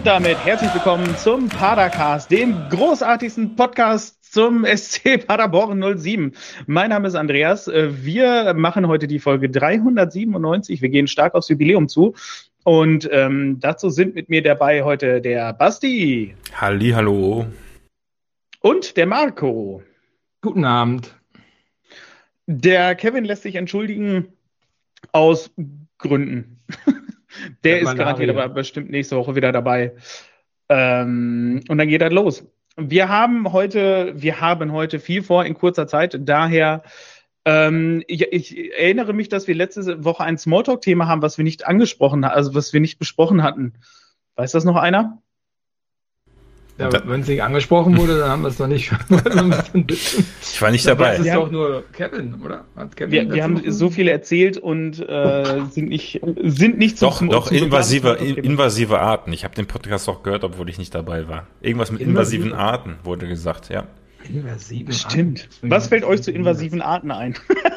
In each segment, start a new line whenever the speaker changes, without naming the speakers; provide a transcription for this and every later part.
damit herzlich willkommen zum Padercast, dem großartigsten Podcast zum SC Paderborn 07. Mein Name ist Andreas. Wir machen heute die Folge 397. Wir gehen stark aufs Jubiläum zu. Und dazu sind mit mir dabei heute der Basti.
Hallihallo.
Und der Marco.
Guten Abend.
Der Kevin lässt sich entschuldigen aus Gründen. Der ist garantiert aber bestimmt nächste Woche wieder dabei. Und dann geht das los. Wir haben heute viel vor in kurzer Zeit. Daher, ich erinnere mich, dass wir letzte Woche ein Smalltalk-Thema haben, was wir nicht angesprochen haben, also was wir nicht besprochen hatten. Weiß das noch einer?
Ja, wenn es nicht angesprochen wurde, dann haben wir es noch nicht.
Ich war nicht dabei.
Das ist doch nur Kevin, oder?
Wir haben so viel erzählt und sind nicht zum
Doch, invasive Arten. Ich habe den Podcast auch gehört, obwohl ich nicht dabei war. Irgendwas mit invasiven Arten wurde gesagt, ja.
Invasiven Stimmt. Arten? Was fällt euch zu invasiven Arten ein?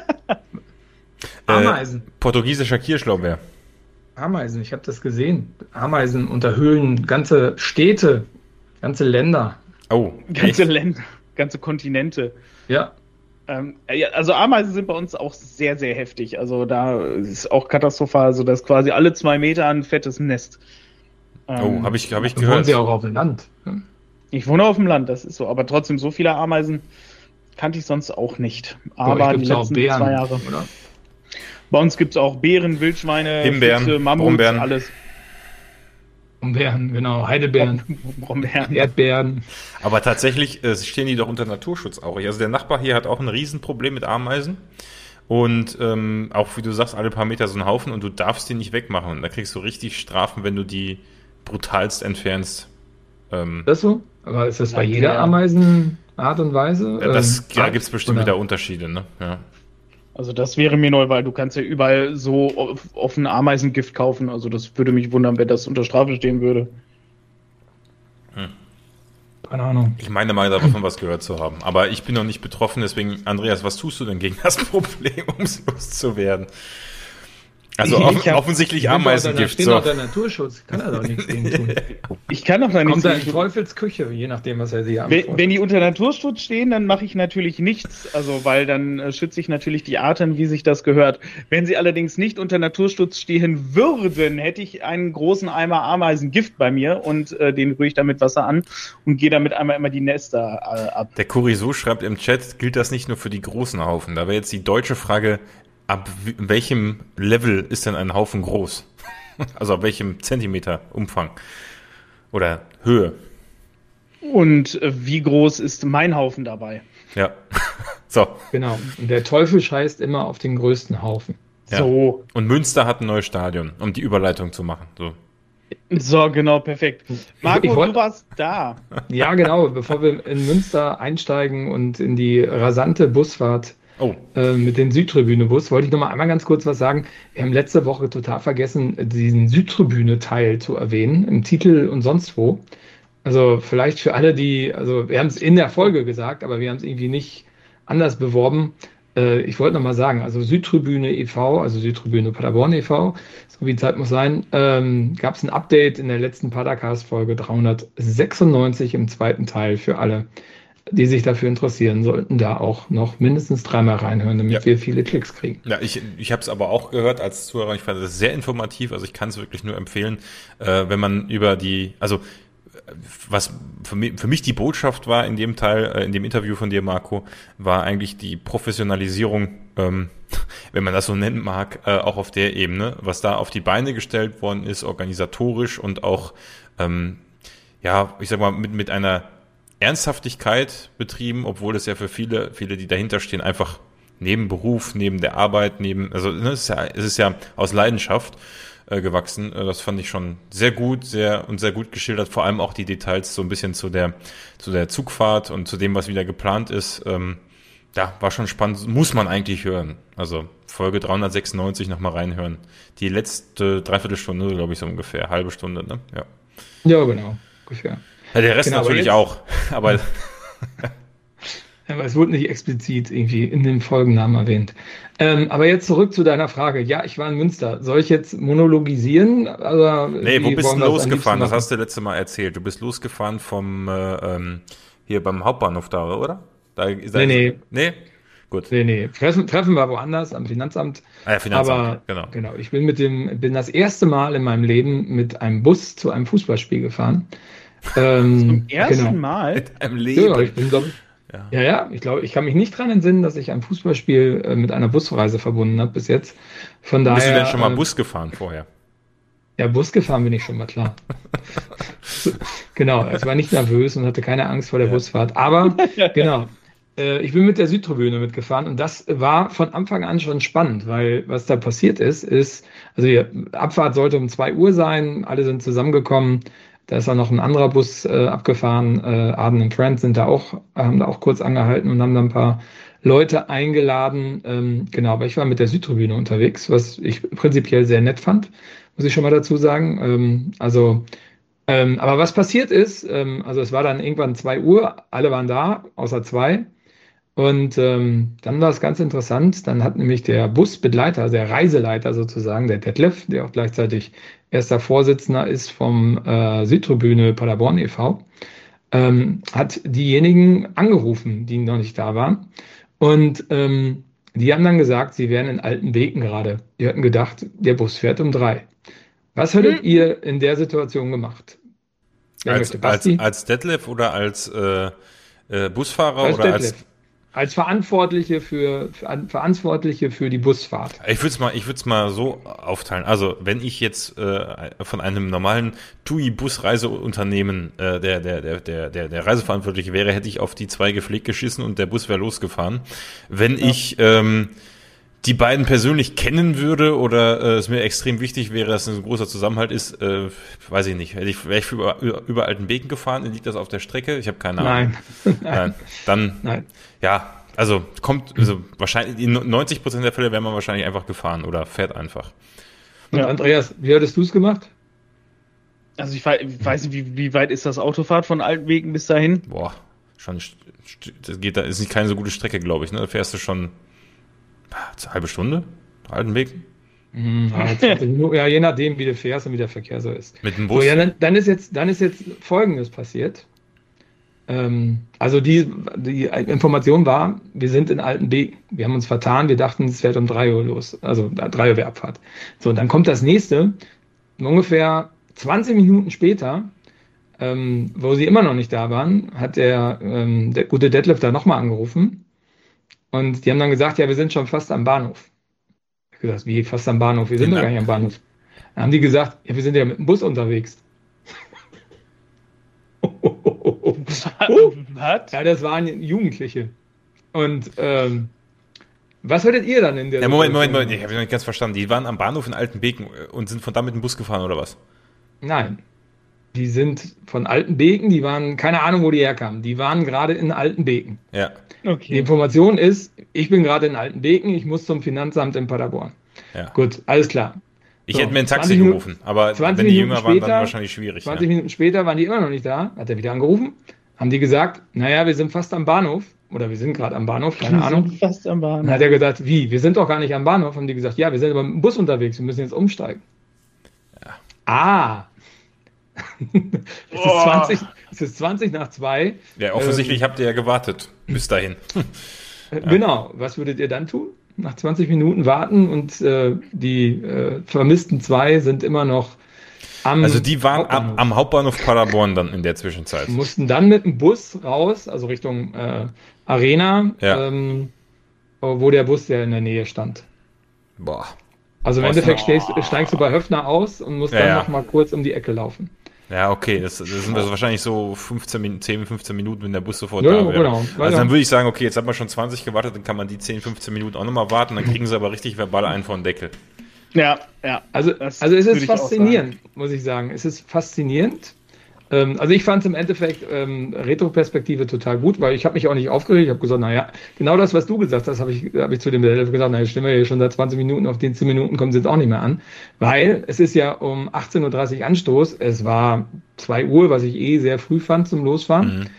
Ameisen.
Portugiesischer Kirschlorbeer.
Ameisen, ich habe das gesehen. Ameisen unterhöhlen ganze Städte. Ganze Länder.
Oh.
Ganze Länder, ganze Kontinente.
Ja.
Also Ameisen sind bei uns auch sehr, sehr heftig. Also da ist auch katastrophal, so dass quasi alle 2 Meter ein fettes Nest.
Habe ich gehört.
Wohnen Sie auch auf dem Land?
Ich wohne auf dem Land, das ist so. Aber trotzdem, so viele Ameisen kannte ich sonst auch nicht. Aber die letzten
Beeren,
2 Jahre.
Oder?
Bei uns gibt es auch Beeren, Wildschweine,
Himbeeren,
Füchse, Mammuts,
Brombeeren.
Alles.
Brombeeren, genau, Heidelbeeren,
Brombeeren.
Erdbeeren.
Aber tatsächlich stehen die doch unter Naturschutz auch. Also der Nachbar hier hat auch ein Riesenproblem mit Ameisen. Und auch, wie du sagst, alle paar Meter so ein Haufen und du darfst die nicht wegmachen. Und da kriegst du richtig Strafen, wenn du die brutalst entfernst.
Das so? Aber ist das bei jeder Ameisenart und Weise?
Da gibt es bestimmt wieder Unterschiede, ne? Ja.
Also das wäre mir neu, weil du kannst ja überall so offen Ameisengift kaufen. Also das würde mich wundern, wenn das unter Strafe stehen würde.
Keine Ahnung.
Ich meine mal davon was gehört zu haben. Aber ich bin noch nicht betroffen, deswegen, Andreas, was tust du denn gegen das Problem, um es loszuwerden? Also offensichtlich Ameisengift.
Da steht doch der Naturschutz. Kann er doch nichts gegen tun.
Ich kann doch da nichts
gegen tun. Kommt da in Teufelsküche, je nachdem, was er sich
antwortet. Wenn die unter Naturschutz stehen, dann mache ich natürlich nichts. Also, weil dann schütze ich natürlich die Arten, wie sich das gehört. Wenn sie allerdings nicht unter Naturschutz stehen würden, hätte ich einen großen Eimer Ameisengift bei mir und den rühre ich dann mit Wasser an und gehe damit einmal immer die Nester ab.
Der Kuriso schreibt im Chat, gilt das nicht nur für die großen Haufen. Da wäre jetzt die deutsche Frage, ab welchem Level ist denn ein Haufen groß? Also ab welchem Zentimeter Umfang oder Höhe?
Und wie groß ist mein Haufen dabei?
Ja, so.
Genau, und der Teufel scheißt immer auf den größten Haufen.
Ja.
So.
Und Münster hat ein neues Stadion, um die Überleitung zu machen.
So, genau, perfekt. Marco, du warst da.
Ja, genau, bevor wir in Münster einsteigen und in die rasante Busfahrt mit dem Südtribüne-Bus, wollte ich noch mal einmal ganz kurz was sagen. Wir haben letzte Woche total vergessen, diesen Südtribüne-Teil zu erwähnen, im Titel und sonst wo. Also vielleicht für alle, wir haben es in der Folge gesagt, aber wir haben es irgendwie nicht anders beworben. Ich wollte noch mal sagen, also Südtribüne e.V., also Südtribüne Paderborn e.V., so wie Zeit muss sein, gab es ein Update in der letzten Padercast-Folge 396 im 2. Teil für alle, die sich dafür interessieren, sollten da auch noch mindestens 3-mal reinhören, damit wir viele Klicks kriegen.
Ja, ich habe es aber auch gehört als Zuhörer. Ich fand das sehr informativ. Also ich kann es wirklich nur empfehlen, wenn man über was für mich die Botschaft war in dem Teil, in dem Interview von dir, Marco, war eigentlich die Professionalisierung, wenn man das so nennen mag, auch auf der Ebene, was da auf die Beine gestellt worden ist, organisatorisch und auch, ich sag mal, mit einer Ernsthaftigkeit betrieben, obwohl es ja für viele, die dahinter stehen, einfach neben Beruf, neben der Arbeit, es ist ja aus Leidenschaft gewachsen. Das fand ich schon sehr gut, sehr gut geschildert, vor allem auch die Details so ein bisschen zu der Zugfahrt und zu dem, was wieder geplant ist. War schon spannend, muss man eigentlich hören. Also Folge 396 nochmal reinhören. Die letzte Dreiviertelstunde, glaube ich, so ungefähr, halbe Stunde, ne? Ja.
Ja, genau, ungefähr.
Ja, der Rest natürlich auch, aber...
aber es wurde nicht explizit irgendwie in dem Folgennamen erwähnt. Aber jetzt zurück zu deiner Frage. Ja, ich war in Münster. Soll ich jetzt monologisieren?
Nee, wo bist du losgefahren? Das hast du letzte Mal erzählt. Du bist losgefahren vom hier beim Hauptbahnhof da, oder?
Nee.
Gut.
Nee. Treffen wir woanders am Finanzamt.
Ah ja, Finanzamt,
aber, genau. Ich bin das erste Mal in meinem Leben mit einem Bus zu einem Fußballspiel gefahren.
Zum ersten Mal?
Mit einem Leben.
Ja, ich bin, glaube ich. Ja, ich glaube, ich kann mich nicht dran entsinnen, dass ich ein Fußballspiel mit einer Busreise verbunden habe bis jetzt. Von daher.
Bist du denn schon mal Bus gefahren vorher?
Ja, Bus gefahren bin ich schon mal, klar. Genau, ich war nicht nervös und hatte keine Angst vor der Busfahrt. Aber genau, ich bin mit der Südtribüne mitgefahren und das war von Anfang an schon spannend, weil was da passiert ist, also die Abfahrt sollte um 2 Uhr sein, alle sind zusammengekommen. Da ist auch noch ein anderer Bus abgefahren. Arden & Friends haben da auch kurz angehalten und haben dann ein paar Leute eingeladen. Genau, aber ich war mit der Südtribüne unterwegs, was ich prinzipiell sehr nett fand, muss ich schon mal dazu sagen. Aber was passiert ist, also es war dann irgendwann 2 Uhr, alle waren da, außer 2. Und dann war es ganz interessant, dann hat nämlich der Busbegleiter, der Reiseleiter sozusagen, der Detlef, der auch gleichzeitig erster Vorsitzender ist vom Südtribüne Paderborn e.V., hat diejenigen angerufen, die noch nicht da waren. Und die haben dann gesagt, sie wären in Altenbeken gerade. Die hatten gedacht, der Bus fährt um 3. Was hättet ihr in der Situation gemacht?
Als Detlef oder als Busfahrer
als
oder
Detlef. Als Verantwortliche für die Busfahrt.
Ich würde es mal so aufteilen. Also wenn ich jetzt von einem normalen TUI-Busreiseunternehmen der Reiseverantwortliche wäre, hätte ich auf die 2 gepflegt geschissen und der Bus wäre losgefahren. Wenn ich die beiden persönlich kennen würde oder es mir extrem wichtig wäre, dass es ein großer Zusammenhalt ist, weiß ich nicht. Wäre ich über Altenbeken gefahren? Liegt das auf der Strecke? Ich habe keine Ahnung.
Nein.
Ja, also wahrscheinlich in 90% der Fälle wäre man wahrscheinlich einfach gefahren oder fährt einfach.
Und Andreas, wie hattest du es gemacht?
Also ich weiß nicht, wie weit ist das Autofahrt von Altenbeken bis dahin?
Boah, das ist nicht keine so gute Strecke, glaube ich. Ne? Da fährst du schon eine halbe Stunde, Altenbeken.
Ja, je nachdem, wie du fährst und wie der Verkehr so ist.
Mit dem Bus?
So, ja, dann ist jetzt Folgendes passiert. Also die Information war, wir sind in Altenbeken. Wir haben uns vertan, wir dachten, es fährt um 3 Uhr los. Also 3 Uhr wäre Abfahrt. So, und dann kommt das nächste, ungefähr 20 Minuten später, wo sie immer noch nicht da waren, hat der gute Detlef da nochmal angerufen. Und die haben dann gesagt, ja, wir sind schon fast am Bahnhof. Ich habe gesagt, wie fast am Bahnhof? Wir sind doch gar nicht am Bahnhof. Dann haben die gesagt, ja, wir sind ja mit dem Bus unterwegs.
Was?
Ja, das waren Jugendliche. Und was würdet ihr dann in der
Moment, ich habe noch nicht ganz verstanden. Die waren am Bahnhof in Altenbeken und sind von da mit dem Bus gefahren, oder was?
Nein. Die sind von Altenbeken, die waren, keine Ahnung, wo die herkamen. Die waren gerade in Altenbeken.
Ja.
Okay.
Die Information ist, ich bin gerade in Altenbeken, ich muss zum Finanzamt in Paderborn.
Ja.
Gut, alles klar.
Ich hätte mir ein Taxi gerufen, aber wenn die jünger waren, dann wahrscheinlich schwierig.
20 Minuten später waren die immer noch nicht da, hat er wieder angerufen, haben die gesagt, naja, wir sind fast am Bahnhof, oder wir sind gerade am Bahnhof, keine Ahnung.
Wir sind fast am Bahnhof.
Dann hat er gesagt, wie, wir sind doch gar nicht am Bahnhof, haben die gesagt, ja, wir sind aber mit dem Bus unterwegs, wir müssen jetzt umsteigen. Ja. Es ist 20 nach 2.
Ja, offensichtlich habt ihr ja gewartet bis dahin.
Genau, was würdet ihr dann tun? Nach 20 Minuten warten und die vermissten 2 sind immer noch
Also die waren am Hauptbahnhof Paderborn dann in der Zwischenzeit.
Mussten dann mit dem Bus raus, also Richtung Arena, wo der Bus ja in der Nähe stand.
Boah.
Also im Endeffekt steigst du bei Höfner aus und musst dann noch mal kurz um die Ecke laufen.
Ja, okay, das sind also wahrscheinlich so 10, 15 Minuten, wenn der Bus sofort da wäre.
Genau.
Also dann würde ich sagen, okay, jetzt hat man schon 20 gewartet, dann kann man die 10, 15 Minuten auch nochmal warten, dann kriegen sie aber richtig verbal einen vor den Deckel.
Ja.
Also es ist faszinierend, muss ich sagen. Es ist faszinierend. Also ich fand es im Endeffekt Retroperspektive total gut, weil ich habe mich auch nicht aufgeregt. Ich habe gesagt, naja, genau das, was du gesagt hast, habe ich zu dem Detlef gesagt, naja, stimmen wir hier schon seit 20 Minuten, auf den 10 Minuten kommen sie jetzt auch nicht mehr an. Weil es ist ja um 18.30 Uhr Anstoß, es war 2 Uhr, was ich sehr früh fand zum Losfahren.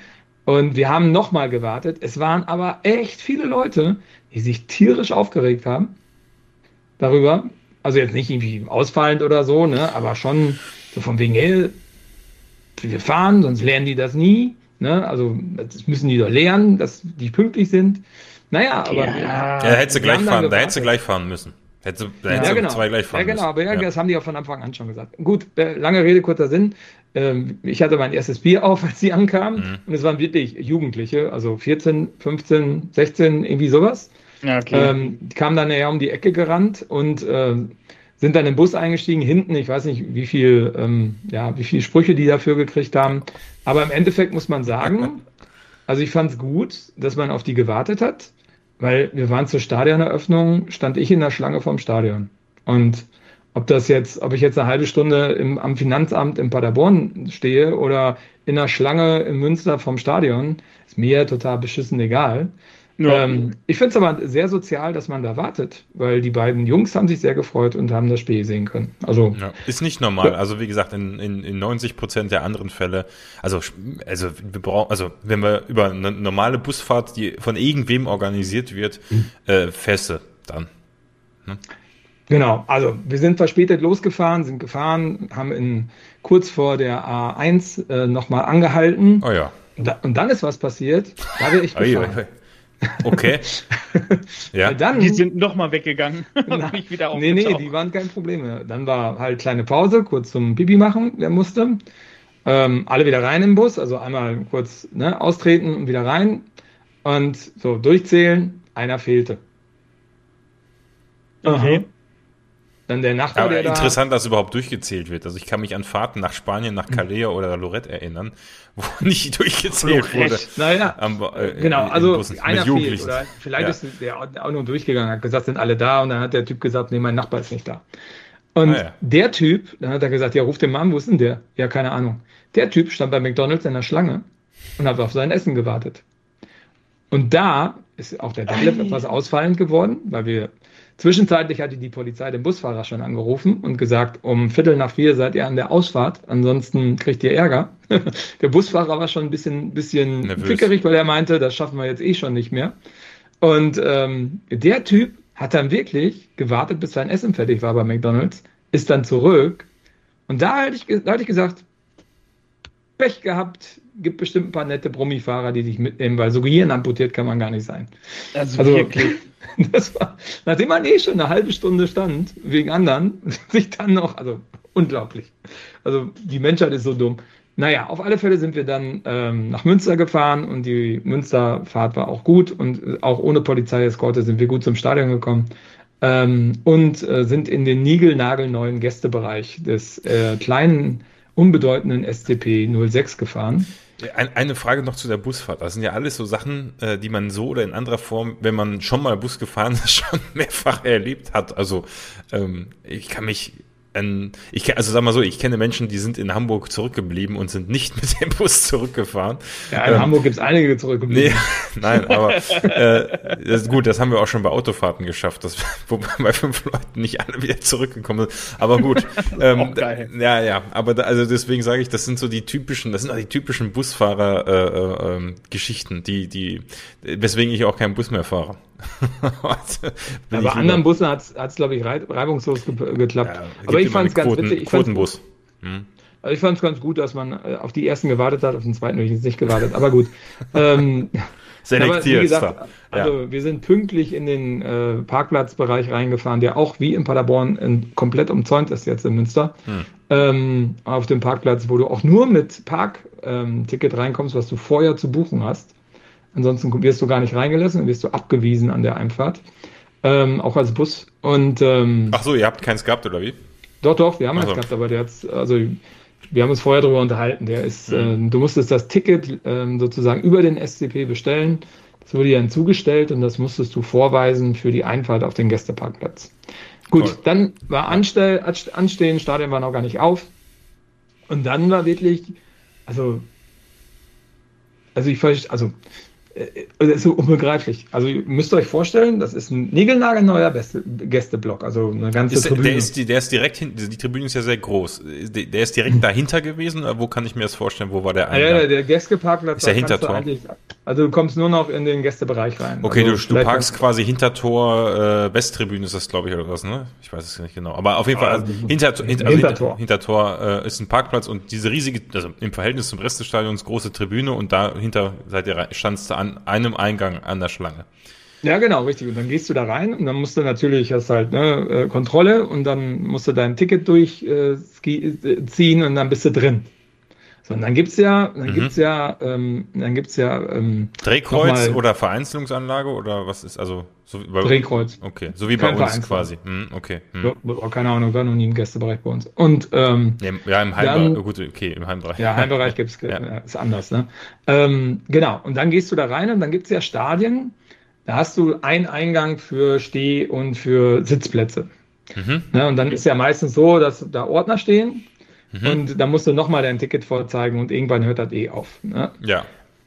Und wir haben nochmal gewartet. Es waren aber echt viele Leute, die sich tierisch aufgeregt haben darüber. Also jetzt nicht irgendwie ausfallend oder so, ne, aber schon so von wegen, hey, wir fahren, sonst lernen die das nie. Ne? Also das müssen die doch lernen, dass die pünktlich sind. Naja, aber...
Ja, hättest du gleich fahren müssen. Hättest du
genau.
Zwei gleich fahren müssen.
Aber das haben die auch von Anfang an schon gesagt. Gut, lange Rede, kurzer Sinn. Ich hatte mein erstes Bier auf, als sie ankamen. Und es waren wirklich Jugendliche, also 14, 15, 16, irgendwie sowas.
Ja, okay.
Die kamen dann näher um die Ecke gerannt und sind dann im Bus eingestiegen, hinten, ich weiß nicht, wie viel Sprüche die dafür gekriegt haben. Aber im Endeffekt muss man sagen, also ich fand es gut, dass man auf die gewartet hat, weil wir waren zur Stadioneröffnung, stand ich in der Schlange vom Stadion. Und ob ich jetzt eine halbe Stunde am Finanzamt in Paderborn stehe oder in der Schlange in Münster vom Stadion, ist mir total beschissen egal. Ja. Ich finde es aber sehr sozial, dass man da wartet, weil die beiden Jungs haben sich sehr gefreut und haben das Spiel sehen können. Also
ist nicht normal. Also wie gesagt, in 90% der anderen Fälle, wenn wir über eine normale Busfahrt, die von irgendwem organisiert wird, Feste dann. Ne?
Genau, also wir sind verspätet losgefahren, haben kurz vor der A1 nochmal angehalten.
Oh ja.
Und dann ist was passiert, da wäre ich gefahren.
Okay. Ja.
Dann,
die sind nochmal weggegangen.
Nicht wieder nee, die waren kein Problem mehr. Dann war halt kleine Pause, kurz zum Pipi machen, wer musste. Alle wieder rein im Bus, also einmal kurz austreten und wieder rein. Und so durchzählen, einer fehlte.
Okay.
Dann der Nachbar,
aber interessant, dass überhaupt durchgezählt wird. Also ich kann mich an Fahrten nach Spanien, nach Calais oder Lorette erinnern, wo nicht durchgezählt wurde.
Naja, genau, also einer fehlt. Oder vielleicht ist der auch nur durchgegangen, hat gesagt, sind alle da. Und dann hat der Typ gesagt, nee, mein Nachbar ist nicht da. Und der Typ, dann hat er gesagt, ja, ruf den mal an, wo ist denn der? Ja, keine Ahnung. Der Typ stand bei McDonald's in der Schlange und hat auf sein Essen gewartet. Und da ist auch der Detlef etwas ausfallend geworden, weil zwischenzeitlich hatte die Polizei den Busfahrer schon angerufen und gesagt, um 3:45 seid ihr an der Ausfahrt, ansonsten kriegt ihr Ärger. Der Busfahrer war schon ein bisschen fickerig, weil er meinte, das schaffen wir jetzt schon nicht mehr. Und der Typ hat dann wirklich gewartet, bis sein Essen fertig war bei McDonald's, ist dann zurück. Und da hatte ich gesagt, Pech gehabt, gibt bestimmt ein paar nette Brummifahrer, die dich mitnehmen, weil so gehirnamputiert kann man gar nicht sein.
Also wirklich.
Das war, nachdem man schon eine halbe Stunde stand, wegen anderen, sich dann noch, also unglaublich. Also die Menschheit ist so dumm. Naja, auf alle Fälle sind wir dann nach Münster gefahren und die Münsterfahrt war auch gut und auch ohne Polizeieskorte sind wir gut zum Stadion gekommen und sind in den niegelnagelneuen Gästebereich des kleinen, unbedeutenden SCP 06 gefahren.
Eine Frage noch zu der Busfahrt. Das sind ja alles so Sachen, die man so oder in anderer Form, wenn man schon mal Bus gefahren ist, schon mehrfach erlebt hat. Also ich kenne Menschen, die sind in Hamburg zurückgeblieben und sind nicht mit dem Bus zurückgefahren.
Ja, in Hamburg gibt es einige zurückgeblieben.
Nee, nein, aber das ist gut, das haben wir auch schon bei Autofahrten geschafft, wo bei 5 Leuten nicht alle wieder zurückgekommen sind. Aber gut. Also deswegen sage ich, das sind die typischen Busfahrer Geschichten, weswegen ich auch keinen Bus mehr fahre.
Bei anderen Bussen hat es, glaube ich, reibungslos geklappt.
Ja,
aber ich fand es ganz witzig.
Quotenbus.
Also ich fand es ganz gut, dass man auf die ersten gewartet hat, auf den zweiten habe ich jetzt nicht gewartet, aber gut.
Selektiert.
Wie gesagt, wir sind pünktlich in den Parkplatzbereich reingefahren, der auch wie in Paderborn komplett umzäunt ist jetzt in Münster. Auf dem Parkplatz, wo du auch nur mit Parkticket reinkommst, was du vorher zu buchen hast. Ansonsten wirst du gar nicht reingelassen, wirst du abgewiesen an der Einfahrt. Auch als Bus. Und,
ach so, ihr habt keins gehabt, oder wie?
Doch, wir haben eins gehabt, aber wir haben uns vorher darüber unterhalten. Du musstest das Ticket sozusagen über den SCP bestellen. Das wurde dir dann zugestellt und das musstest du vorweisen für die Einfahrt auf den Gästeparkplatz. Gut, cool. Dann war Anstehen, Stadion war noch gar nicht auf. Und dann war wirklich, Das ist so unbegreiflich. Also ihr müsst euch vorstellen, das ist ein niegelnagelneuer Gästeblock, also eine ganze Tribüne.
Der ist direkt hinten, die Tribüne ist ja sehr groß. Der ist direkt dahinter gewesen, oder wo kann ich mir das vorstellen? Wo war der Eingang?
Ja, der Gästeparkplatz
ist ja Hintertor.
Also du kommst nur noch in den Gästebereich rein.
Okay,
also
du parkst quasi Hintertor, Westtribüne ist das, glaube ich, oder was, ne? Ich weiß es nicht genau. Aber auf jeden Fall, also Hintertor ist ein Parkplatz und diese riesige, also im Verhältnis zum Rest des Stadions, große Tribüne und dahinter standst du an einem Eingang an der Schlange.
Ja, genau, richtig. Und dann gehst du da rein und dann musst du natürlich, hast halt Kontrolle und dann musst du dein Ticket durchziehen und dann bist du drin. So, und dann gibt's ja
Drehkreuz oder Vereinzelungsanlage oder was ist, also so
Drehkreuz.
Okay, so wie bei uns quasi. Okay.
Ja, keine Ahnung, war noch nie im Gästebereich bei uns. Und
ja, im Heimbereich, gut, okay, im Heimbereich.
Ja, Heimbereich ist anders, ne? Genau, und dann gehst du da rein und dann gibt's ja Stadien, da hast du einen Eingang für Steh- und für Sitzplätze. Ne? Und dann ist ja meistens so, dass da Ordner stehen. Und da musst du nochmal dein Ticket vorzeigen und irgendwann hört das auf. Ne?
Ja.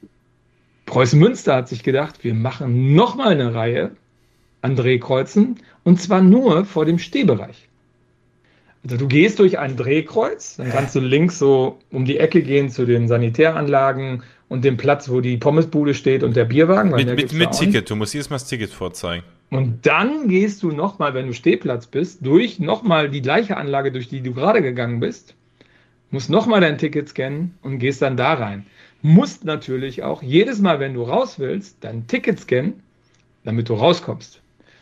Preußen Münster hat sich gedacht, wir machen nochmal eine Reihe an Drehkreuzen und zwar nur vor dem Stehbereich. Also du gehst durch ein Drehkreuz, dann kannst du links so um die Ecke gehen zu den Sanitäranlagen und dem Platz, wo die Pommesbude steht und der Bierwagen.
Mit Ticket, du musst jedes Mal das Ticket vorzeigen.
Und dann gehst du nochmal, wenn du Stehplatz bist, durch nochmal die gleiche Anlage, durch die du gerade gegangen bist, musst nochmal dein Ticket scannen und gehst dann da rein. Musst natürlich auch jedes Mal, wenn du raus willst, dein Ticket scannen, damit du rauskommst.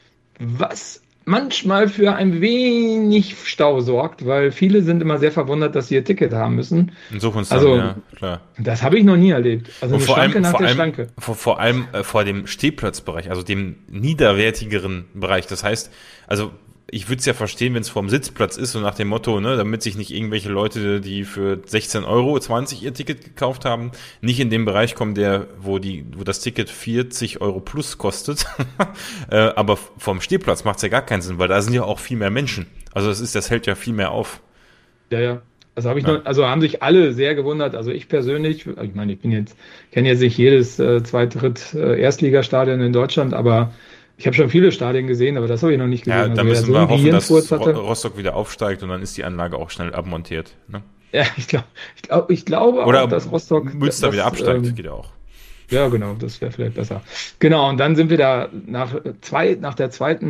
Was manchmal für ein wenig Stau sorgt, weil viele sind immer sehr verwundert, dass sie ihr Ticket haben müssen.
Ja, klar.
Das habe ich noch nie erlebt. Also eine Schlanke nach der Schlanke.
Vor allem vor dem Stehplatzbereich, also dem niederwertigeren Bereich. Das heißt, also ich würde es ja verstehen, wenn es vorm Sitzplatz ist und nach dem Motto, ne, damit sich nicht irgendwelche Leute, die für 16,20 € ihr Ticket gekauft haben, nicht in den Bereich kommen, wo das Ticket 40 € plus kostet. Aber vom Stehplatz macht es ja gar keinen Sinn, weil da sind ja auch viel mehr Menschen. Also das hält ja viel mehr auf.
Ja. Also haben sich alle sehr gewundert. Also ich persönlich, ich meine, kenne jetzt nicht jedes Zweit-Dritt-Erstligastadion in Deutschland, aber ich habe schon viele Stadien gesehen, aber das habe ich noch nicht gesehen.
Ja, da müssen wir hoffen, dass Rostock wieder aufsteigt und dann ist die Anlage auch schnell abmontiert. Ne?
Ja, ich glaube
oder
auch, dass Rostock
Münster wieder absteigt, geht ja auch.
Ja, genau, das wäre vielleicht besser. Genau, und dann sind wir da nach der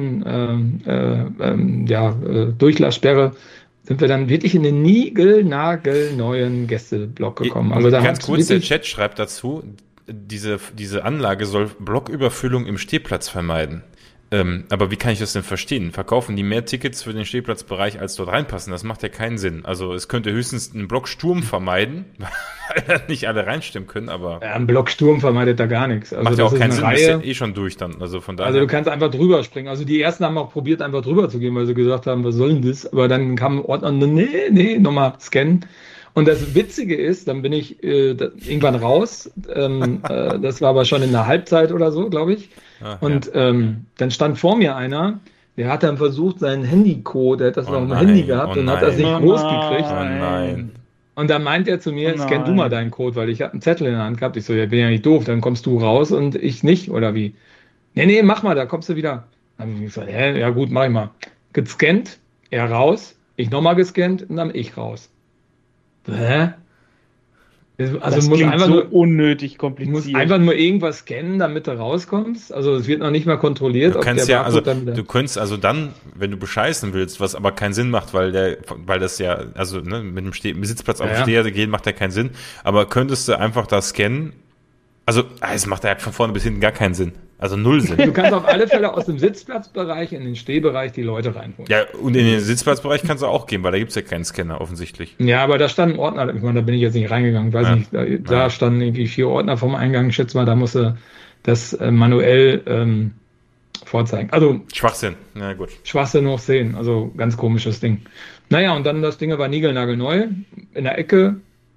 zweiten Durchlaufsperre sind wir dann wirklich in den niegelnagelneuen Gästeblock gekommen.
Also ganz kurz, der Chat schreibt dazu, diese Anlage soll Blocküberfüllung im Stehplatz vermeiden. Aber wie kann ich das denn verstehen? Verkaufen die mehr Tickets für den Stehplatzbereich, als dort reinpassen? Das macht ja keinen Sinn. Also es könnte höchstens einen Blocksturm vermeiden, weil nicht alle reinstimmen können, aber...
Ja, ein Blocksturm vermeidet da gar nichts. Also
macht ja auch keinen Sinn, bist ja eh schon durch dann. Also von daher...
Also du kannst einfach drüber springen. Also die ersten haben auch probiert, einfach drüber zu gehen, weil sie gesagt haben, was soll denn das? Aber dann kam ein Ordner, nee, nochmal scannen. Und das Witzige ist, dann bin ich irgendwann raus. Das war aber schon in der Halbzeit oder so, glaube ich. Und dann stand vor mir einer, der hat dann versucht, seinen Handycode, der hat das noch im Handy gehabt und hat das nicht losgekriegt.
Oh nein.
Und dann meint er zu mir, scan du mal deinen Code, weil ich habe einen Zettel in der Hand gehabt. Ich so, ja, bin ja nicht doof, dann kommst du raus und ich nicht, oder wie? Nee, mach mal, da kommst du wieder. Dann habe ich gesagt, ja gut, mach ich mal. Gescannt, er raus, ich nochmal gescannt und dann ich raus. Hä? Also
das
muss einfach
so
nur
unnötig kompliziert.
Du musst einfach nur irgendwas scannen, damit du rauskommst. Also es wird noch nicht mal kontrolliert.
Du könntest also dann, wenn du bescheißen willst, was aber keinen Sinn macht, weil das ja, also ne, mit dem Sitzplatz auf den Steher gehen, macht ja keinen Sinn. Aber könntest du einfach da scannen? Also es macht ja von vorne bis hinten gar keinen Sinn. Also null Sinn.
Du kannst auf alle Fälle aus dem Sitzplatzbereich in den Stehbereich die Leute reinholen.
Ja, und in den Sitzplatzbereich kannst du auch gehen, weil da gibt's ja keinen Scanner offensichtlich.
Ja, aber da stand ein Ordner, ich meine, da bin ich jetzt nicht reingegangen, ich weiß nicht, da standen irgendwie 4 Ordner vom Eingang, ich schätze mal, da musste das manuell vorzeigen. Also
Schwachsinn, na gut.
Schwachsinn hoch 10, also ganz komisches Ding. Naja, und dann das Ding war niegelnagelneu, in der Ecke,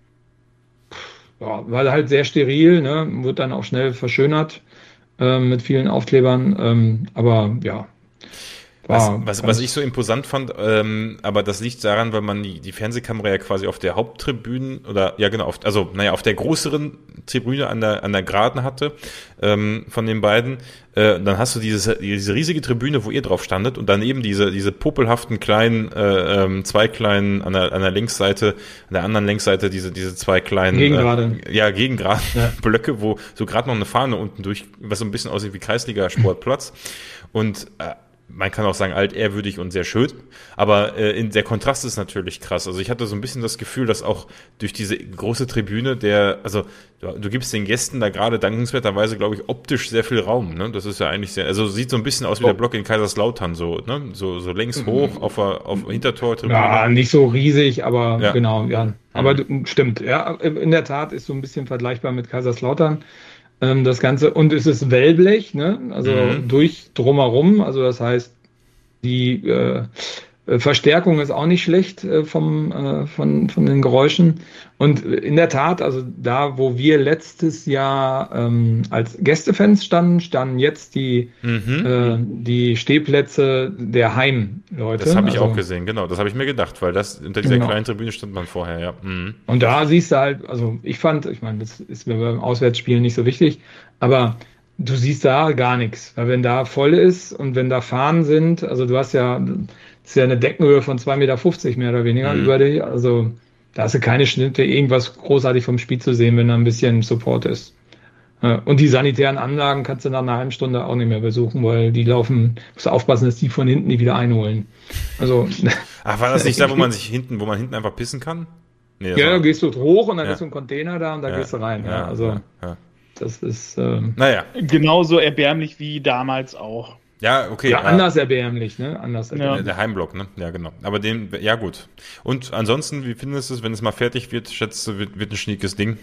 war halt sehr steril, ne, wird dann auch schnell verschönert. Mit vielen Aufklebern, aber ja.
Was ich so imposant fand, aber das liegt daran, weil man die Fernsehkamera ja quasi auf der Haupttribüne auf der größeren Tribüne an der geraden hatte, von den beiden. Dann hast du diese riesige Tribüne, wo ihr drauf standet, und daneben diese popelhaften kleinen, zwei kleinen an der Längsseite, an der anderen Längsseite diese zwei kleinen Gegengrade Blöcke, wo so gerade noch eine Fahne unten durch, was so ein bisschen aussieht wie Kreisliga-Sportplatz. Und man kann auch sagen, altehrwürdig und sehr schön, aber der Kontrast ist natürlich krass. Also ich hatte so ein bisschen das Gefühl, dass auch durch diese große Tribüne du gibst den Gästen da gerade dankenswerterweise, glaube ich, optisch sehr viel Raum. Ne? Das ist ja eigentlich sieht so ein bisschen aus wie der Block in Kaiserslautern, so längs hoch auf Hintertortribüne.
Ja, nicht so riesig, aber genau, ja. Aber stimmt, ja, in der Tat ist so ein bisschen vergleichbar mit Kaiserslautern. Das Ganze, und es ist Wellblech, ne? Also durch drumherum, also das heißt, die Verstärkung ist auch nicht schlecht von den Geräuschen. Und in der Tat, also da, wo wir letztes Jahr als Gästefans standen jetzt die Stehplätze der Heimleute.
Das habe ich auch gesehen, genau. Das habe ich mir gedacht, weil unter dieser kleinen Tribüne stand man vorher, ja. Mhm.
Und da siehst du halt, also ich meine, das ist mir beim Auswärtsspielen nicht so wichtig, aber du siehst da gar nichts. Weil wenn da voll ist und wenn da Fahnen sind, also du hast ja, das ist ja eine Deckenhöhe von 2,50 Meter mehr oder weniger über dich, also da hast du keine Schnitte, irgendwas großartig vom Spiel zu sehen, wenn da ein bisschen Support ist. Und die sanitären Anlagen kannst du nach einer halben Stunde auch nicht mehr besuchen, weil die laufen, musst du aufpassen, dass die von hinten nicht wieder einholen. Also.
Ach, war das nicht da, wo man hinten einfach pissen kann?
Nee, da gehst du hoch und dann ist so ein Container da und da gehst du rein. Das ist
genauso erbärmlich wie damals auch.
Ja, okay.
Ja, anders erbärmlich, ne?
Der Heimblock, ne? Ja, genau. Aber gut. Und ansonsten, wie findest du es, wenn es mal fertig wird? Schätzt du, wird ein schniekes Ding?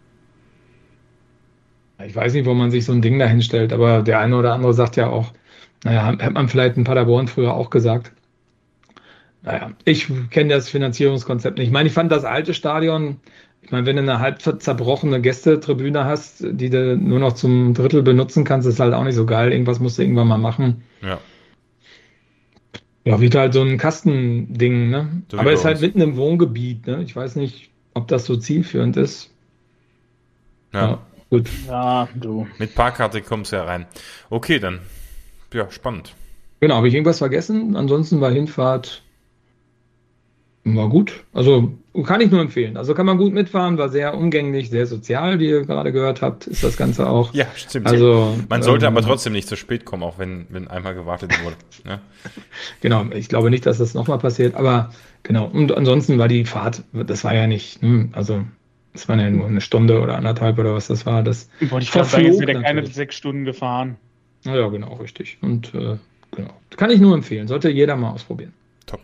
Ich weiß nicht, wo man sich so ein Ding da hinstellt, aber der eine oder andere sagt ja auch, hat man vielleicht in Paderborn früher auch gesagt. Ich kenne das Finanzierungskonzept nicht. Ich meine, ich fand das alte Stadion, wenn du eine halb zerbrochene Gästetribüne hast, die du nur noch zum Drittel benutzen kannst, ist halt auch nicht so geil. Irgendwas musst du irgendwann mal machen.
Ja.
Ja, wird halt so ein Kastending, ne? So, aber ist halt mitten im Wohngebiet, ne? Ich weiß nicht, ob das so zielführend ist.
Ja.
Gut.
Ja, du.
Mit Parkkarte kommst du ja rein. Okay, dann. Ja, spannend.
Genau, habe ich irgendwas vergessen? Ansonsten war Hinfahrt war gut. Also kann ich nur empfehlen. Also kann man gut mitfahren, war sehr umgänglich, sehr sozial, wie ihr gerade gehört habt, ist das Ganze auch.
Ja, stimmt.
Also
man sollte aber trotzdem nicht zu spät kommen, auch wenn einmal gewartet wurde. Ja.
Genau, ich glaube nicht, dass das nochmal passiert, aber genau. Und ansonsten war die Fahrt, das war ja nicht, also es war ja nur eine Stunde oder anderthalb oder was das war. Das
wollte ich gerade sagen, jetzt wieder keine 6 Stunden gefahren.
Ja, genau, richtig. Und genau. Kann ich nur empfehlen. Sollte jeder mal ausprobieren.
Top.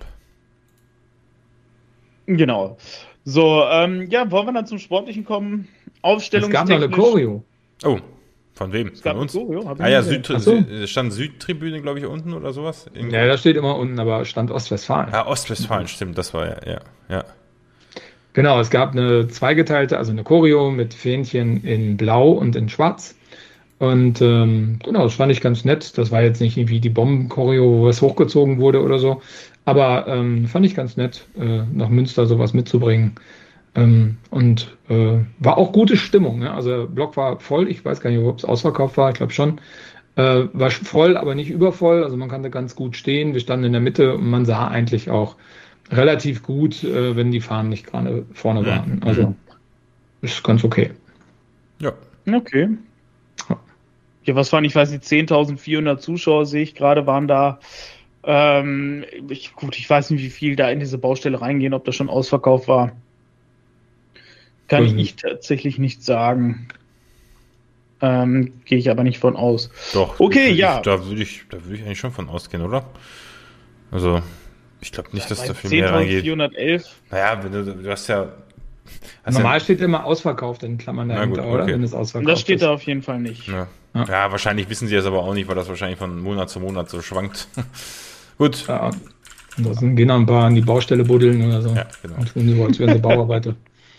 Genau. So, wollen wir dann zum Sportlichen kommen? Aufstellungstechnisch.
Es gab noch eine Choreo.
Oh, von wem?
Es gab
uns?
Choreo,
stand Südtribüne, glaube ich, unten oder sowas?
Ja, da steht immer unten, aber stand Ostwestfalen.
Ja, Ostwestfalen, stimmt, das war ja.
Genau, es gab eine zweigeteilte, also eine Choreo mit Fähnchen in Blau und in Schwarz. Und genau, das fand ich ganz nett. Das war jetzt nicht wie die Bomben-Choreo, wo was hochgezogen wurde oder so. Aber fand ich ganz nett, nach Münster sowas mitzubringen. Und war auch gute Stimmung. Ne? Also der Block war voll. Ich weiß gar nicht, ob es ausverkauft war. Ich glaube schon. War voll, aber nicht übervoll. Also man konnte ganz gut stehen. Wir standen in der Mitte und man sah eigentlich auch relativ gut, wenn die Fahnen nicht gerade vorne waren. Also ist ganz okay.
Ja. Okay. Ja, was waren, ich weiß nicht, 10.400 Zuschauer sehe ich gerade, waren da. Ich weiß nicht, wie viel da in diese Baustelle reingehen, ob das schon ausverkauft war. Kann ich tatsächlich nicht sagen. Gehe ich aber nicht von aus.
Doch.
Okay,
da würde ich eigentlich schon von ausgehen, oder? Also, ich glaube nicht, dass da viel mehr reingeht.
10.411.
Naja, du hast ja...
Normal steht immer ausverkauft in Klammern dahinter,
gut,
oder?
Okay.
Wenn es ausverkauft
das steht da auf jeden Fall nicht.
Ja, wahrscheinlich wissen sie das aber auch nicht, weil das wahrscheinlich von Monat zu Monat so schwankt. Gut.
Ja, da gehen noch ein paar an die Baustelle buddeln oder so.
Ja, genau.
Und tun so, als wären sie Bauarbeiter.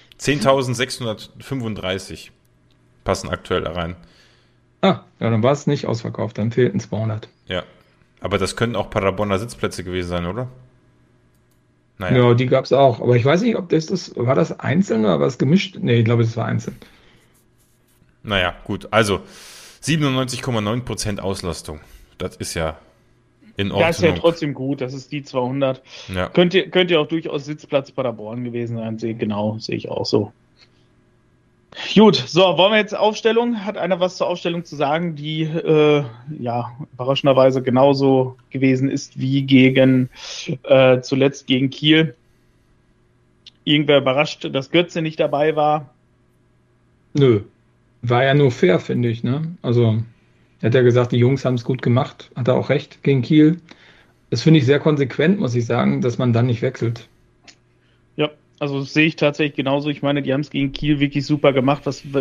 10.635 passen aktuell da rein.
Ja, dann war es nicht ausverkauft, dann fehlten 200.
Ja. Aber das könnten auch Paderborner Sitzplätze gewesen sein, oder?
Naja. Ja, die gab es auch. Aber ich weiß nicht, ob war das einzeln oder war es gemischt? Nee, ich glaube, das war einzeln.
Naja, gut. Also 97,9% Auslastung. Das ist ja in Ordnung.
Das ist ja trotzdem gut. Das ist die 200. Ja. Könnte auch durchaus Sitzplatz Paderborn gewesen sein. Genau, sehe ich auch so. Gut, so, wollen wir jetzt Aufstellung? Hat einer was zur Aufstellung zu sagen, die überraschenderweise genauso gewesen ist wie zuletzt gegen Kiel? Irgendwer überrascht, dass Götze nicht dabei war?
Nö, war ja nur fair, finde ich, ne? Also, er hat ja gesagt, die Jungs haben es gut gemacht, hat er auch recht gegen Kiel. Das finde ich sehr konsequent, muss ich sagen, dass man dann nicht wechselt.
Ja. Also das sehe ich tatsächlich genauso. Ich meine, die haben es gegen Kiel wirklich super gemacht.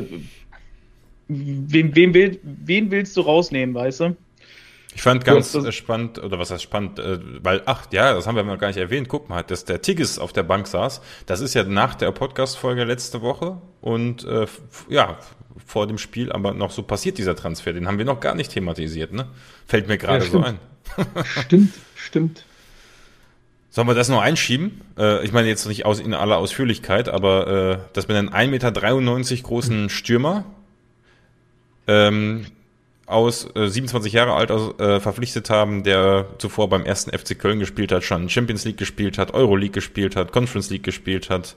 Wen willst du rausnehmen, weißt du?
Ich fand ganz spannend, oder was heißt spannend, weil, das haben wir mal gar nicht erwähnt. Guck mal, dass der Tigges auf der Bank saß. Das ist ja nach der Podcast-Folge letzte Woche und vor dem Spiel aber noch so passiert, dieser Transfer. Den haben wir noch gar nicht thematisiert, ne? Fällt mir gerade so ein.
Stimmt.
Sollen wir das noch einschieben? Ich meine jetzt nicht in aller Ausführlichkeit, aber dass wir einen 1,93 Meter großen Stürmer aus 27 Jahre alt verpflichtet haben, der zuvor beim 1. FC Köln gespielt hat, schon Champions League gespielt hat, Euroleague gespielt hat, Conference League gespielt hat.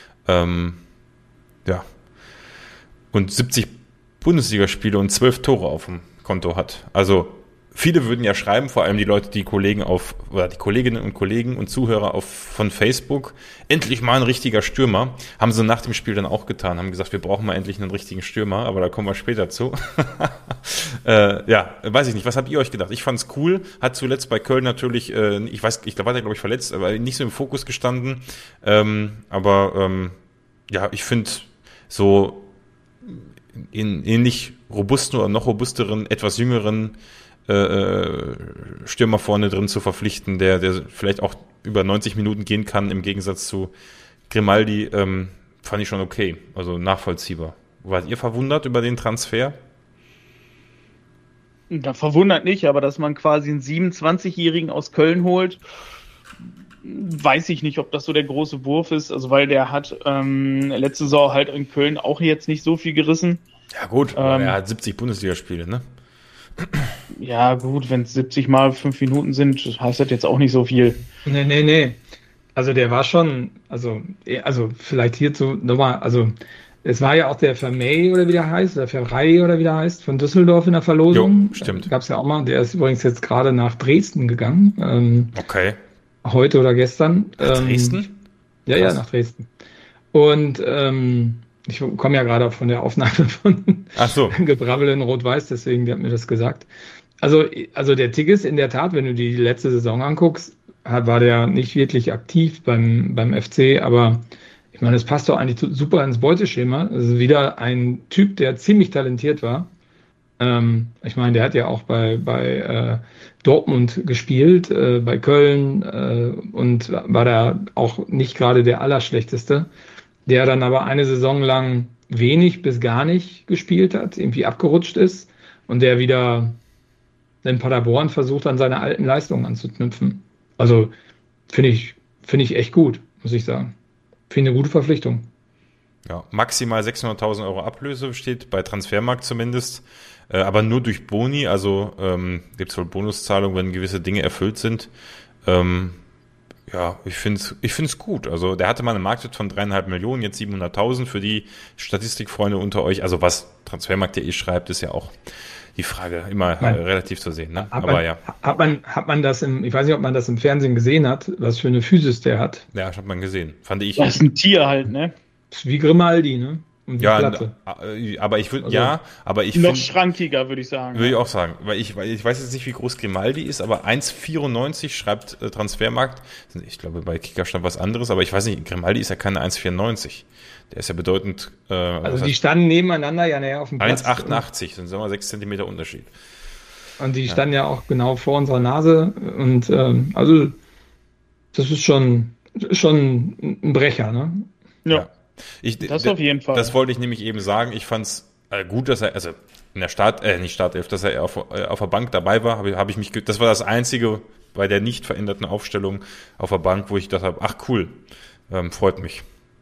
Und 70 Bundesligaspiele und 12 Tore auf dem Konto hat. Also viele würden ja schreiben, vor allem die Kolleginnen und Kollegen und Zuhörer von Facebook, endlich mal ein richtiger Stürmer. Haben sie nach dem Spiel dann auch getan, haben gesagt, wir brauchen mal endlich einen richtigen Stürmer, aber da kommen wir später zu. Weiß ich nicht, was habt ihr euch gedacht? Ich fand's cool, hat zuletzt bei Köln natürlich, ich war da glaube ich verletzt, aber nicht so im Fokus gestanden. Ich finde so in ähnlich robusten oder noch robusteren, etwas jüngeren Stürmer vorne drin zu verpflichten, der vielleicht auch über 90 Minuten gehen kann, im Gegensatz zu Grimaldi, fand ich schon okay, also nachvollziehbar. Wart ihr verwundert über den Transfer?
Ja, verwundert nicht, aber dass man quasi einen 27-Jährigen aus Köln holt, weiß ich nicht, ob das so der große Wurf ist, also weil der hat letzte Saison halt in Köln auch jetzt nicht so viel gerissen.
Ja gut, aber er hat 70 Bundesligaspiele, ne?
Ja, gut, wenn es 70 mal 5 Minuten sind, heißt das jetzt auch nicht so viel.
Nee. Also der war schon, also vielleicht hierzu nochmal, also es war ja auch der Vermey oder wie der heißt, oder Verrey oder wie der heißt, von Düsseldorf in der Verlosung.
Jo, stimmt.
Gab es ja auch mal, der ist übrigens jetzt gerade nach Dresden gegangen.
Okay.
Heute oder gestern.
Nach Dresden?
Ja, nach Dresden. Und ich komme ja gerade von der Aufnahme von Gebrabbel in Rot-Weiß, deswegen, die hat mir das gesagt. Also der Tigges in der Tat, wenn du die letzte Saison anguckst, war der nicht wirklich aktiv beim FC, aber ich meine, es passt doch eigentlich super ins Beuteschema. Also wieder ein Typ, der ziemlich talentiert war. Ich meine, der hat ja auch bei Dortmund gespielt, bei Köln und war da auch nicht gerade der Allerschlechteste, der dann aber eine Saison lang wenig bis gar nicht gespielt hat, irgendwie abgerutscht ist und der wieder in Paderborn versucht, an seine alten Leistungen anzuknüpfen. Also finde ich echt gut, muss ich sagen. Finde eine gute Verpflichtung.
Ja, maximal 600.000 Euro Ablöse steht bei Transfermarkt zumindest, aber nur durch Boni, also gibt es wohl Bonuszahlungen, wenn gewisse Dinge erfüllt sind. Ich find's gut. Also der hatte mal einen Marktwert von 3,5 Millionen, jetzt 700.000 für die Statistikfreunde unter euch. Also was Transfermarkt.de schreibt, ist ja auch die Frage immer relativ zu sehen. Ne?
Hat man das ich weiß nicht, ob man das im Fernsehen gesehen hat, was für eine Physis der hat.
Ja, das hat man gesehen. Fand ich.
Das ist ein Tier halt, ne?
Das ist wie Grimaldi, ne? Und
aber ich würde,
noch schrankiger, würde ich sagen.
Würde ich auch sagen, weil ich weiß jetzt nicht, wie groß Grimaldi ist, aber 1,94 schreibt Transfermarkt. Ich glaube, bei Kicker stand was anderes, aber ich weiß nicht, Grimaldi ist ja keine 1,94. Der ist ja bedeutend.
Also die standen nebeneinander ja näher auf dem Platz.
1,88, sind sagen wir 6 Zentimeter Unterschied.
Und die standen ja auch genau vor unserer Nase und also das ist schon ein Brecher, ne?
Ja. Das auf jeden Fall.
Das wollte ich nämlich eben sagen. Ich fand's gut, dass er, also in der nicht Startelf, dass er auf der Bank dabei war, habe ich mich, das war das Einzige bei der nicht veränderten Aufstellung auf der Bank, wo ich gedacht habe, ach cool, freut mich.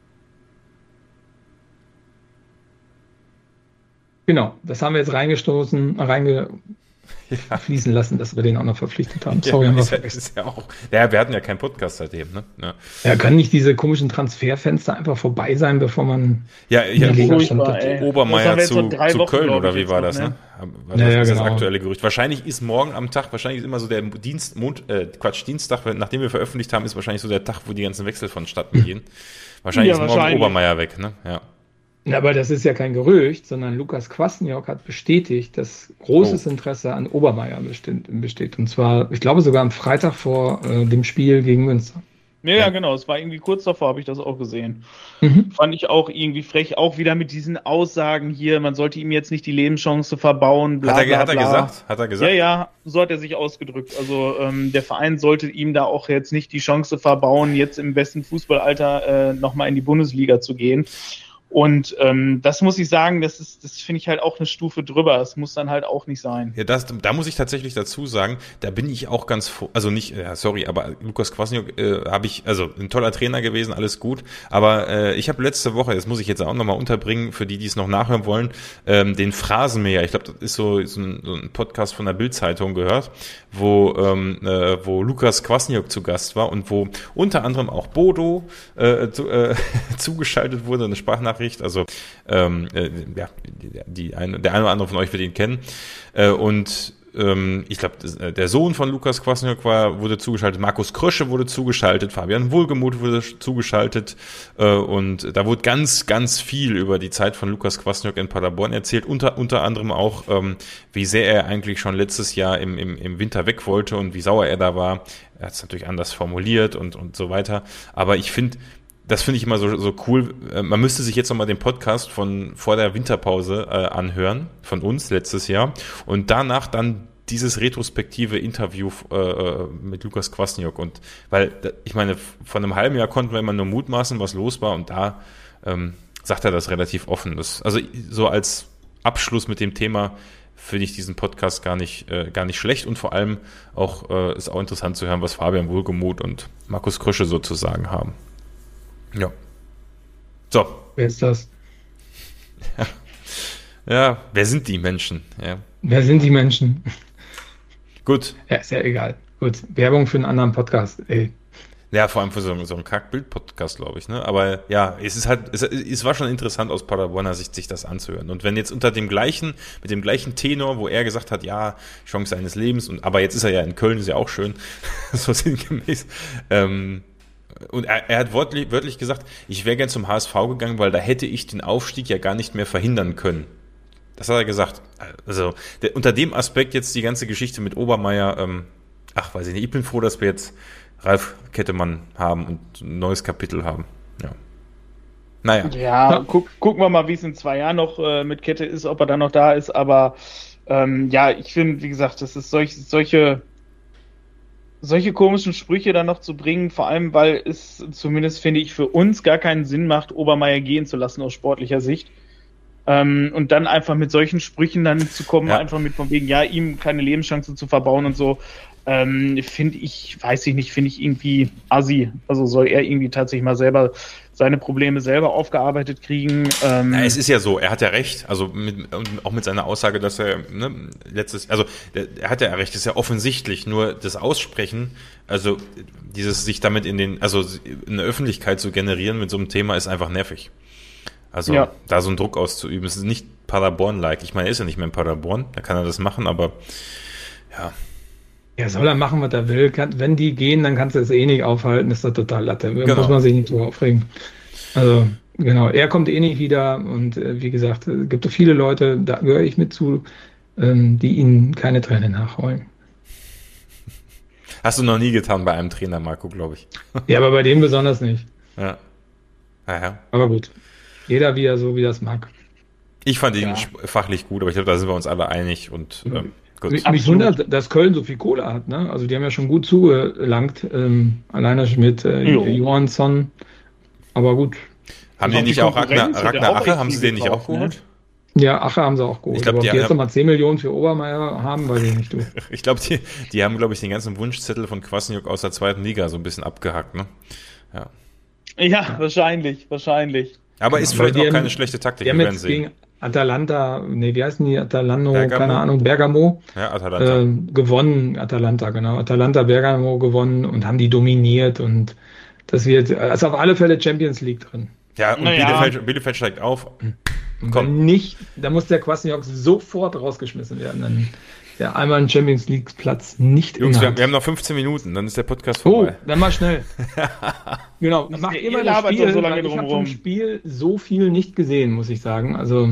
Genau, das haben wir jetzt fließen lassen, dass wir den auch noch verpflichtet haben. Sorry,
wir hatten ja keinen Podcast seitdem, ne?
Ja, können nicht diese komischen Transferfenster einfach vorbei sein, bevor man
Obermeier zu Köln, oder wie war das, ne? Das ist das aktuelle Gerücht. Wahrscheinlich ist morgen am Tag, wahrscheinlich ist immer so der Dienstag, nachdem wir veröffentlicht haben, ist wahrscheinlich so der Tag, wo die ganzen Wechsel vonstatten gehen. Wahrscheinlich ist morgen Obermeier weg, ne? Ja.
Aber das ist ja kein Gerücht, sondern Lukas Kwasniok hat bestätigt, dass großes Interesse an Obermeier besteht. Und zwar, ich glaube, sogar am Freitag vor dem Spiel gegen Münster.
Ja, genau. Es war irgendwie kurz davor, habe ich das auch gesehen. Fand ich auch irgendwie frech, auch wieder mit diesen Aussagen hier, man sollte ihm jetzt nicht die Lebenschance verbauen. Bla,
hat er gesagt?
Ja, so hat er sich ausgedrückt. Also der Verein sollte ihm da auch jetzt nicht die Chance verbauen, jetzt im besten Fußballalter nochmal in die Bundesliga zu gehen. Und das muss ich sagen, das finde ich halt auch eine Stufe drüber. Das muss dann halt auch nicht sein.
Ja, da muss ich tatsächlich dazu sagen, da bin ich auch ganz froh, also nicht, aber Lukas Kwasniok also ein toller Trainer gewesen, alles gut. Aber ich habe letzte Woche, das muss ich jetzt auch nochmal unterbringen, für die es noch nachhören wollen, den Phrasenmäher, ich glaube, das ist so ein Podcast von der Bild-Zeitung gehört, wo Lukas Kwasniok zu Gast war und wo unter anderem auch Bodo zugeschaltet wurde, eine Sprachnachricht. Also der eine oder andere von euch wird ihn kennen. Ich glaube, der Sohn von Lukas Kwasniok wurde zugeschaltet, Markus Krösche wurde zugeschaltet, Fabian Wohlgemuth wurde zugeschaltet und da wurde ganz, ganz viel über die Zeit von Lukas Kwasniok in Paderborn erzählt, unter anderem auch, wie sehr er eigentlich schon letztes Jahr im Winter weg wollte und wie sauer er da war. Er hat es natürlich anders formuliert und so weiter, aber das finde ich immer so cool. Man müsste sich jetzt nochmal den Podcast von vor der Winterpause anhören, von uns letztes Jahr. Und danach dann dieses retrospektive Interview mit Lukas Kwasniok. Und weil, ich meine, von einem halben Jahr konnten wir immer nur mutmaßen, was los war. Und da sagt er das relativ offen. Also so als Abschluss mit dem Thema finde ich diesen Podcast gar nicht schlecht. Und vor allem ist auch interessant zu hören, was Fabian Wohlgemuth und Markus Krösche so zu sagen haben. Ja. So.
Wer ist das?
Ja, wer sind die Menschen? Ja.
Wer sind die Menschen?
Gut.
Ja, ist ja egal. Gut, Werbung für einen anderen Podcast, ey.
Ja, vor allem für so einen Kack-Bild-Podcast, glaube ich, ne? Aber ja, es war schon interessant aus Paderborner Sicht, sich das anzuhören. Und wenn jetzt mit dem gleichen Tenor, wo er gesagt hat, ja, Chance seines Lebens, aber jetzt ist er ja in Köln, ist ja auch schön, so sinngemäß, und er hat wörtlich gesagt, ich wäre gern zum HSV gegangen, weil da hätte ich den Aufstieg ja gar nicht mehr verhindern können. Das hat er gesagt. Also unter dem Aspekt jetzt die ganze Geschichte mit Obermeier, weiß ich nicht, ich bin froh, dass wir jetzt Ralf Kettemann haben und ein neues Kapitel haben. Ja. Naja.
Ja, gucken wir mal, wie es in 2 Jahren noch mit Kette ist, ob er dann noch da ist. Aber ich finde, wie gesagt, das ist solche komischen Sprüche dann noch zu bringen, vor allem, weil es zumindest, finde ich, für uns gar keinen Sinn macht, Obermeier gehen zu lassen aus sportlicher Sicht. Und dann einfach mit solchen Sprüchen dann zu kommen, einfach mit von wegen, ihm keine Lebenschance zu verbauen und so, finde ich irgendwie assi. Also soll er irgendwie tatsächlich mal selber seine Probleme selber aufgearbeitet kriegen.
Es ist ja so, er hat ja recht, also auch mit seiner Aussage, dass er er hat ja recht, ist ja offensichtlich, nur das Aussprechen, also dieses sich damit in der Öffentlichkeit zu generieren mit so einem Thema ist einfach nervig. Also da so einen Druck auszuüben, es ist nicht Paderborn-like. Ich meine, er ist ja nicht mehr in Paderborn, da kann er das machen, aber ja.
Ja, soll er machen, was er will. Wenn die gehen, dann kannst du es nicht aufhalten. Das ist doch total Latte. Genau. Muss man sich nicht so aufregen. Also, genau. Er kommt nicht wieder. Und wie gesagt, es gibt viele Leute, da gehöre ich mit zu, die ihnen keine Tränen nachholen.
Hast du noch nie getan bei einem Trainer, Marco, glaube ich.
Ja, aber bei dem besonders nicht.
Ja. Ja.
Aber gut. Jeder wie er das mag.
Ich fand ihn fachlich gut, aber ich glaube, da sind wir uns alle einig und
Mich wundert, dass Köln so viel Kohle hat, ne? Also die haben ja schon gut zugelangt, alleine mit Johansson, aber gut.
Haben die nicht auch Ragnar Ache, haben sie den nicht auch geholt?
Ja, Ache haben sie auch geholt.
Ich glaube,
die jetzt nochmal 10 Millionen für Obermeier haben, weiß ich nicht, du.
Ich glaube, die haben, glaube ich, den ganzen Wunschzettel von Kwasniok aus der zweiten Liga so ein bisschen abgehackt, ne?
Ja, wahrscheinlich.
Aber ist vielleicht auch keine schlechte Taktik,
wir werden sehen. Gegen Atalanta, wie heißen die? Atalanta, keine Ahnung, Bergamo.
Ja, Atalanta.
Gewonnen, Atalanta, genau. Atalanta, Bergamo gewonnen und haben die dominiert und das wird, also auf alle Fälle Champions League drin.
Ja, und Bielefeld steigt auf.
Wenn nicht, dann muss der Kwasniok sofort rausgeschmissen werden. Dann der einmal einen Champions League Platz nicht
Jungs, wir haben noch 15 Minuten, dann ist der Podcast vorbei.
Oh, dann mal schnell. Genau, macht immer das Spiel, so lange ich habe vom Spiel so viel nicht gesehen, muss ich sagen. Also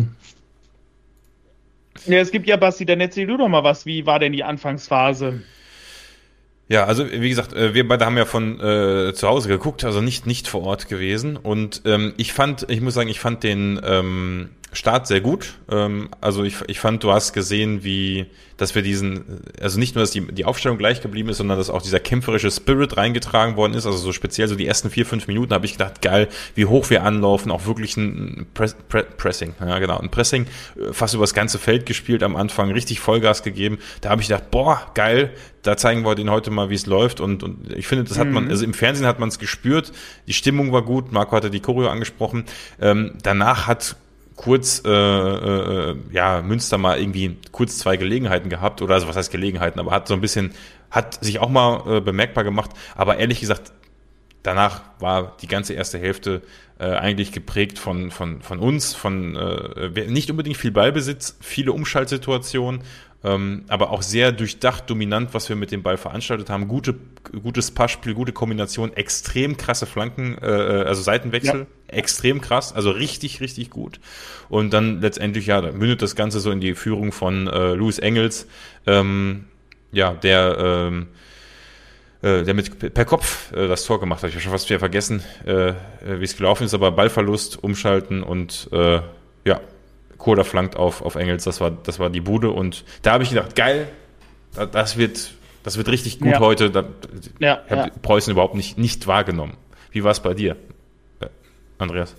ja, es gibt ja, Basti, dann erzähl du doch mal was. Wie war denn die Anfangsphase?
Ja, also wie gesagt, wir beide haben ja von zu Hause geguckt, also nicht vor Ort gewesen. Und ich fand den Start sehr gut. Also ich fand, du hast gesehen, dass wir also nicht nur, dass die Aufstellung gleich geblieben ist, sondern dass auch dieser kämpferische Spirit reingetragen worden ist. Also so speziell so die ersten 4-5 Minuten habe ich gedacht, geil, wie hoch wir anlaufen, auch wirklich ein Pressing, ja genau, ein Pressing, fast über das ganze Feld gespielt am Anfang, richtig Vollgas gegeben. Da habe ich gedacht, boah, geil, da zeigen wir denen heute mal, wie es läuft. Und ich finde, das hat man, also im Fernsehen hat man es gespürt, die Stimmung war gut, Marco hatte die Choreo angesprochen. Danach hat kurz Münster mal irgendwie kurz 2 Gelegenheiten gehabt, oder also was heißt Gelegenheiten, aber hat sich auch mal bemerkbar gemacht, aber ehrlich gesagt, danach war die ganze erste Hälfte eigentlich geprägt von uns, nicht unbedingt viel Ballbesitz, viele Umschaltsituationen, aber auch sehr durchdacht, dominant, was wir mit dem Ball veranstaltet haben. Gutes Passspiel, gute Kombination, extrem krasse Flanken, also Seitenwechsel, extrem krass, also richtig, richtig gut. Und dann letztendlich, da mündet das Ganze so in die Führung von Louis Engels, der per Kopf das Tor gemacht hat. Ich habe schon fast wieder vergessen, wie es gelaufen ist, aber Ballverlust, umschalten und Koda flankt auf Engels, das war die Bude, und da habe ich gedacht, geil, das wird richtig gut heute. Habe Preußen überhaupt nicht wahrgenommen. Wie war es bei dir, Andreas?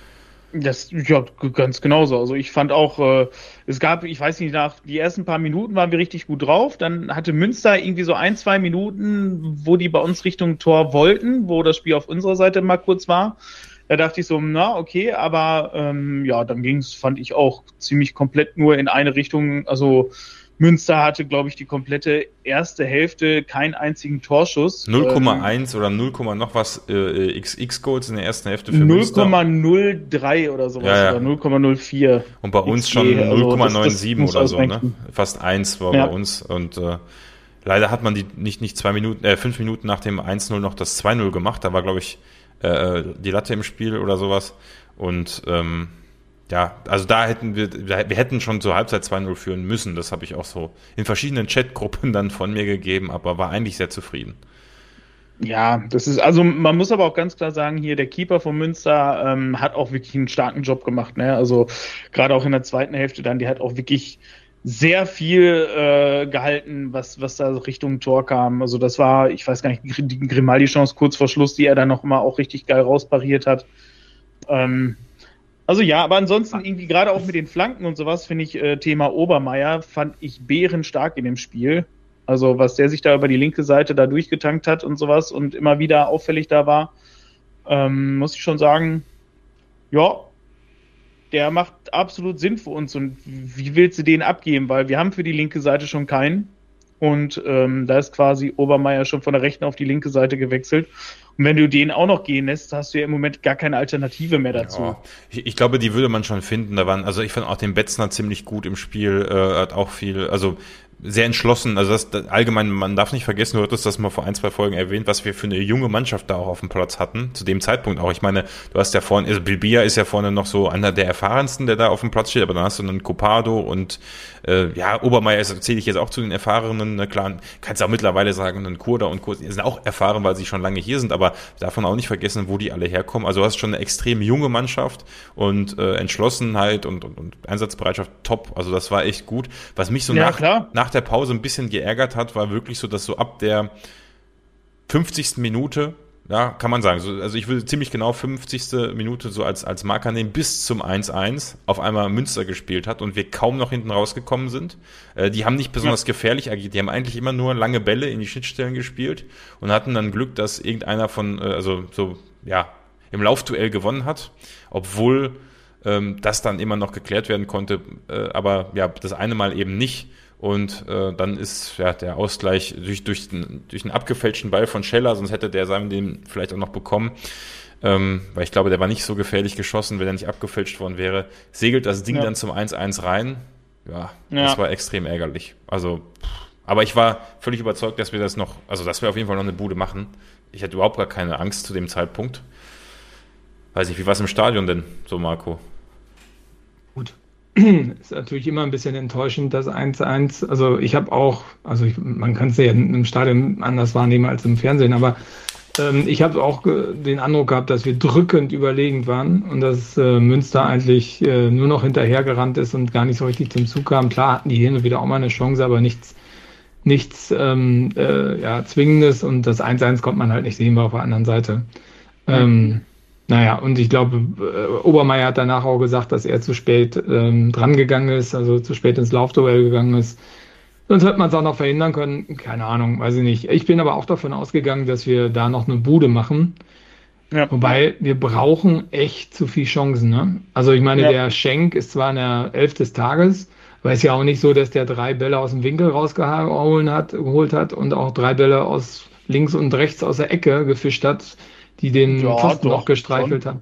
Ganz genauso. Also ich fand auch, ich weiß nicht, nach die ersten paar Minuten waren wir richtig gut drauf. Dann hatte Münster irgendwie so 1-2 Minuten, wo die bei uns Richtung Tor wollten, wo das Spiel auf unserer Seite mal kurz war. Da dachte ich so, okay, aber dann ging es, fand ich auch, ziemlich komplett nur in eine Richtung. Also Münster hatte, glaube ich, die komplette erste Hälfte keinen einzigen Torschuss.
0,1 oder 0, noch was X-Goals in der ersten Hälfte für Münster.
0,03 oder sowas, oder 0,04.
Und bei uns schon 0,97 oder so, ne? Fast 1 war bei uns. Und leider hat man die nicht 5 Minuten nach dem 1-0 noch das 2-0 gemacht. Da war, glaube ich, die Latte im Spiel oder sowas. Und also wir hätten schon zur Halbzeit 2-0 führen müssen. Das habe ich auch so in verschiedenen Chatgruppen dann von mir gegeben, aber war eigentlich sehr zufrieden.
Ja, das ist, also man muss aber auch ganz klar sagen, hier der Keeper von Münster hat auch wirklich einen starken Job gemacht, ne? Also gerade auch in der zweiten Hälfte dann, die hat auch wirklich sehr viel gehalten, was da Richtung Tor kam. Also das war, ich weiß gar nicht, die Grimaldi-Chance kurz vor Schluss, die er dann noch mal auch richtig geil rauspariert hat. Aber ansonsten irgendwie gerade auch mit den Flanken und sowas, finde ich, Thema Obermeier, fand ich bärenstark in dem Spiel. Also was der sich da über die linke Seite da durchgetankt hat und sowas und immer wieder auffällig da war, muss ich schon sagen, der macht absolut Sinn für uns. Und wie willst du den abgeben? Weil wir haben für die linke Seite schon keinen. Und da ist quasi Obermeier schon von der rechten auf die linke Seite gewechselt. Und wenn du den auch noch gehen lässt, hast du ja im Moment gar keine Alternative mehr dazu.
Ja, ich glaube, die würde man schon finden. Ich fand auch den Betzner ziemlich gut im Spiel, hat auch viel, also sehr entschlossen, also das allgemein, man darf nicht vergessen, du hattest das mal vor 1-2 Folgen erwähnt, was wir für eine junge Mannschaft da auch auf dem Platz hatten, zu dem Zeitpunkt auch. Ich meine, du hast ja vorne, also Bilbia ist ja vorne noch so einer der erfahrensten, der da auf dem Platz steht, aber dann hast du einen Copado und Obermeier zähle ich jetzt auch zu den Erfahrenen, ne, klar, kannst auch mittlerweile sagen, einen Kurda und Kurs, die sind auch erfahren, weil sie schon lange hier sind, aber davon auch nicht vergessen, wo die alle herkommen. Also du hast schon eine extrem junge Mannschaft und Entschlossenheit und Einsatzbereitschaft top, also das war echt gut. Was mich so nach der Pause ein bisschen geärgert hat, war wirklich so, dass so ab der 50. Minute Ja, kann man sagen. Also ich würde ziemlich genau 50. Minute so als Marker nehmen, bis zum 1-1 auf einmal Münster gespielt hat und wir kaum noch hinten rausgekommen sind. Die haben nicht besonders gefährlich agiert. Die haben eigentlich immer nur lange Bälle in die Schnittstellen gespielt und hatten dann Glück, dass irgendeiner im Laufduell gewonnen hat, obwohl das dann immer noch geklärt werden konnte, aber ja, das eine Mal eben nicht. Und dann ist der Ausgleich durch einen abgefälschten Ball von Scheller, sonst hätte der Simon den vielleicht auch noch bekommen, weil ich glaube, der war nicht so gefährlich geschossen, wenn er nicht abgefälscht worden wäre. Segelt das Ding dann zum 1-1 rein. Ja, das war extrem ärgerlich. Also, aber ich war völlig überzeugt, dass wir dass wir auf jeden Fall noch eine Bude machen. Ich hatte überhaupt gar keine Angst zu dem Zeitpunkt. Weiß nicht, wie war es im Stadion denn so, Marco?
Gut. Ist natürlich immer ein bisschen enttäuschend, das 1-1. Also ich habe auch, man kann es ja im Stadion anders wahrnehmen als im Fernsehen, aber ich habe auch den Eindruck gehabt, dass wir drückend überlegen waren und dass Münster eigentlich nur noch hinterhergerannt ist und gar nicht so richtig zum Zug kam. Klar hatten die hin und wieder auch mal eine Chance, aber nichts Zwingendes, und das 1-1 konnte man halt nicht sehen, war auf der anderen Seite. Und ich glaube, Obermeier hat danach auch gesagt, dass er zu spät dran gegangen ist, also zu spät ins Laufduell gegangen ist. Sonst hätte man es auch noch verhindern können. Keine Ahnung, weiß ich nicht. Ich bin aber auch davon ausgegangen, dass wir da noch eine Bude machen. Ja. Wobei, wir brauchen echt zu viel Chancen. Ne? Also ich meine, der Schenk ist zwar in der 11. des Tages, aber es ist ja auch nicht so, dass der 3 Bälle aus dem Winkel geholt hat und auch 3 Bälle aus links und rechts aus der Ecke gefischt hat, die den Pfosten noch gestreichelt haben.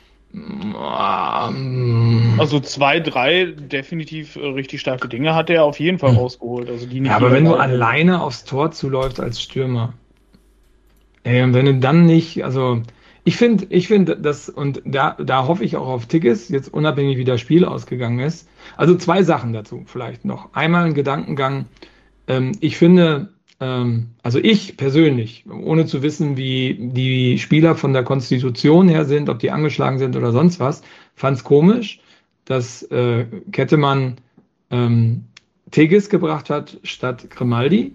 Also 2, 3 definitiv richtig starke Dinge hat er auf jeden Fall rausgeholt. Also die nicht
aber wenn du alleine aufs Tor zuläufst als Stürmer, und wenn du dann nicht, also ich finde das, und da hoffe ich auch auf Tigges, jetzt unabhängig wie das Spiel ausgegangen ist. Also 2 Sachen dazu vielleicht noch. Einmal ein Gedankengang. Ich finde, also ich persönlich, ohne zu wissen, wie die Spieler von der Konstitution her sind, ob die angeschlagen sind oder sonst was, fand es komisch, dass Kettemann Tigges gebracht hat statt Grimaldi.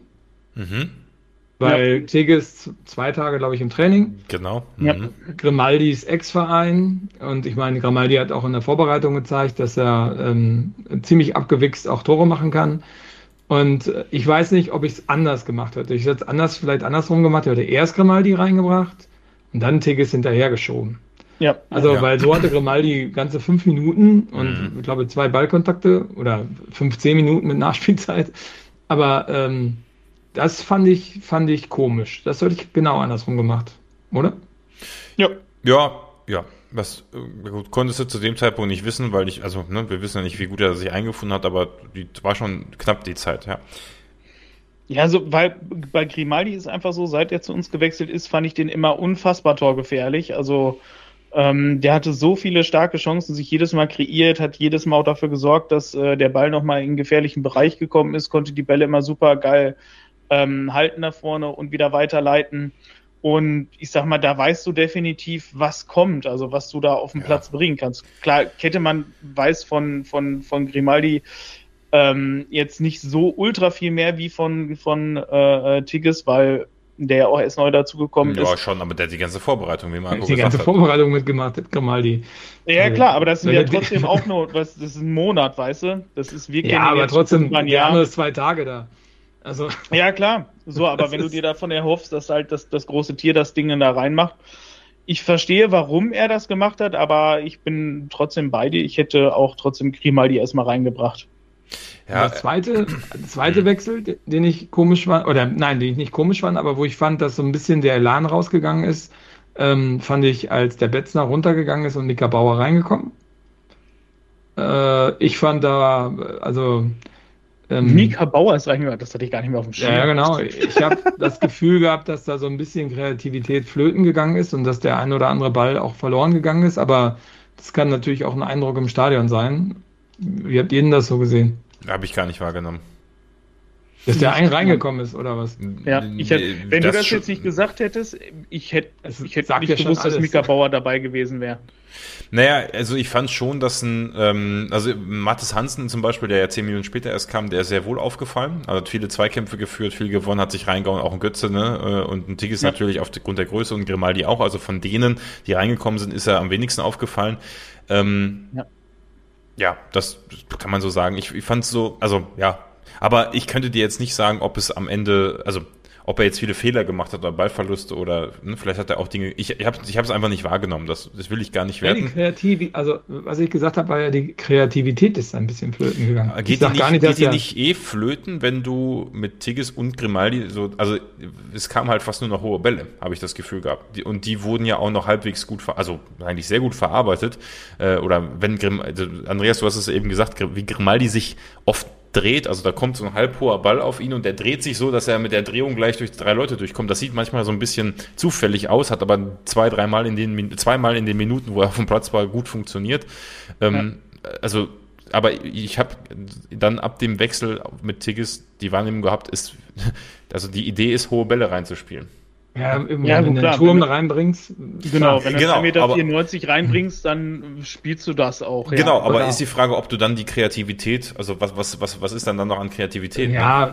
Weil Tigges 2 Tage, glaube ich, im Training.
Genau.
Ja. Grimaldis Ex-Verein. Und ich meine, Grimaldi hat auch in der Vorbereitung gezeigt, dass er ziemlich abgewichst auch Tore machen kann. Und ich weiß nicht, ob ich es anders gemacht hätte. Ich hätte es vielleicht andersrum gemacht. Ich hätte erst Grimaldi reingebracht und dann Tigges hinterhergeschoben. Ja. Also, weil so hatte Grimaldi ganze 5 Minuten und ich glaube 2 Ballkontakte oder 15 Minuten mit Nachspielzeit. Aber das fand ich komisch. Das hätte ich genau andersrum gemacht, oder?
Ja. Das konntest du zu dem Zeitpunkt nicht wissen, weil wir wissen ja nicht, wie gut er sich eingefunden hat, aber die war schon knapp die Zeit, ja.
Ja, also weil bei Grimaldi ist einfach so, seit er zu uns gewechselt ist, fand ich den immer unfassbar torgefährlich. Also der hatte so viele starke Chancen, sich jedes Mal kreiert, hat jedes Mal auch dafür gesorgt, dass der Ball nochmal in einen gefährlichen Bereich gekommen ist, konnte die Bälle immer super geil halten da vorne und wieder weiterleiten. Und ich sag mal, da weißt du definitiv, was kommt, also was du da auf den Platz bringen kannst. Klar, Kettemann weiß von Grimaldi jetzt nicht so ultra viel mehr wie von Tigges, weil der ja auch erst neu dazugekommen ist.
Ja, schon, aber der hat die ganze Vorbereitung, wie Marco
gesagt hat. Die ganze Vorbereitung mitgemacht hat, Grimaldi.
Ja, klar, aber das sind ja trotzdem auch nur, das ist ein Monat, weißt du? Das ist wirklich.
Ja, aber trotzdem, der andere ist 2 Tage da. Also.
Ja, klar. So, aber wenn du dir davon erhoffst, dass halt das große Tier das Ding da reinmacht. Ich verstehe, warum er das gemacht hat, aber ich bin trotzdem bei dir. Ich hätte auch trotzdem Grimaldi erstmal reingebracht.
Ja, der zweite Wechsel, den ich komisch fand, den ich nicht komisch fand, aber wo ich fand, dass so ein bisschen der Elan rausgegangen ist, fand ich, als der Betzner runtergegangen ist und Mika Bauer reingekommen. Ich fand da,
Mika Bauer ist reingegangen, das hatte ich gar nicht mehr auf dem Schirm.
Ja, genau. Ich habe das Gefühl gehabt, dass da so ein bisschen Kreativität flöten gegangen ist und dass der ein oder andere Ball auch verloren gegangen ist, aber das kann natürlich auch ein Eindruck im Stadion sein. Wie habt ihr denn das so gesehen?
Habe ich gar nicht wahrgenommen.
Dass der einen reingekommen ist, oder was?
Ja, wenn du das jetzt nicht gesagt hättest, ich hätte nicht gewusst, dass Mika Bauer dabei gewesen wäre.
Naja, also ich fand schon, dass also Mathis Hansen zum Beispiel, der ja 10 Minuten später erst kam, der ist sehr wohl aufgefallen. Also hat viele Zweikämpfe geführt, viel gewonnen, hat sich reingehauen, auch ein Götze, ne? Und ein Tigges natürlich aufgrund der Größe und Grimaldi auch. Also von denen, die reingekommen sind, ist er am wenigsten aufgefallen. Ja, das kann man so sagen. Ich fand es so, also ja. Aber ich könnte dir jetzt nicht sagen, ob es am Ende, also ob er jetzt viele Fehler gemacht hat oder Ballverluste oder vielleicht hat er auch Dinge. Ich habe es einfach nicht wahrgenommen. Das will ich gar nicht werten.
Also was ich gesagt habe, war ja, die Kreativität ist ein bisschen flöten gegangen.
Geht die nicht flöten, wenn du mit Tigges und Grimaldi so, also es kam halt fast nur noch hohe Bälle, habe ich das Gefühl gehabt. Und die wurden ja auch noch halbwegs gut, also eigentlich sehr gut verarbeitet. Oder wenn also Andreas, du hast es eben gesagt, wie Grimaldi sich oft dreht, also da kommt so ein halb hoher Ball auf ihn und der dreht sich so, dass er mit der Drehung gleich durch 3 Leute durchkommt. Das sieht manchmal so ein bisschen zufällig aus, hat aber zweimal in den Minuten, wo er vom Platz war, gut funktioniert. Also, aber ich habe dann ab dem Wechsel mit Tigges die Wahrnehmung gehabt, also die Idee ist, hohe Bälle reinzuspielen.
Ja, wenn du den Turm reinbringst.
Genau, wenn du 1,94 Meter reinbringst, dann spielst du das auch.
Genau, aber ist die Frage, ob du dann die Kreativität, also was ist dann noch an Kreativität?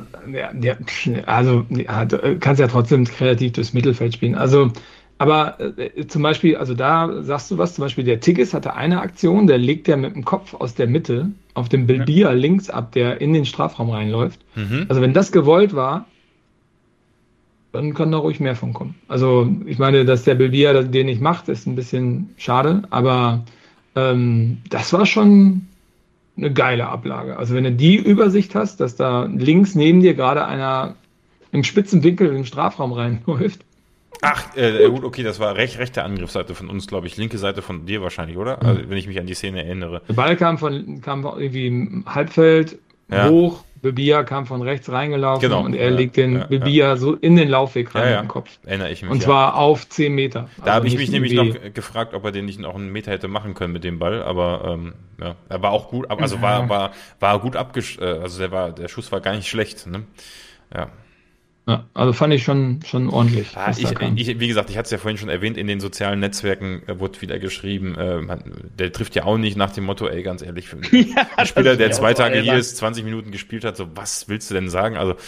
Du kannst ja trotzdem kreativ durchs Mittelfeld spielen. Also, aber zum Beispiel, also da sagst du was, zum Beispiel der Tigges hatte eine Aktion, der legt ja mit dem Kopf aus der Mitte auf den Belbia links ab, der in den Strafraum reinläuft. Also wenn das gewollt war, dann kann da ruhig mehr von kommen. Also ich meine, dass der Belbia den nicht macht, ist ein bisschen schade, aber das war schon eine geile Ablage. Also wenn du die Übersicht hast, dass da links neben dir gerade einer im spitzen Winkel in den Strafraum reinläuft.
Ach, gut, okay, das war rechte Angriffsseite von uns, glaube ich. Linke Seite von dir wahrscheinlich, oder? Also, wenn ich mich an die Szene erinnere.
Der Ball kam irgendwie im Halbfeld hoch, Belbia kam von rechts reingelaufen und er legt den Belbia so in den Laufweg rein mit dem Kopf.
Erinnere ich mich.
Und zwar auf 10 Meter.
Da habe ich mich nämlich noch gefragt, ob er den nicht noch einen Meter hätte machen können mit dem Ball, aber er war auch gut, also war gut also der Schuss war gar nicht schlecht, ne? Ja.
Ja, also fand ich schon ordentlich.
Wie gesagt, ich hatte es ja vorhin schon erwähnt, in den sozialen Netzwerken wurde wieder geschrieben, der trifft ja auch nicht nach dem Motto, ey, ganz ehrlich, ein Spieler, der 2 Tage hier ist, 20 Minuten gespielt hat, so, was willst du denn sagen? Also,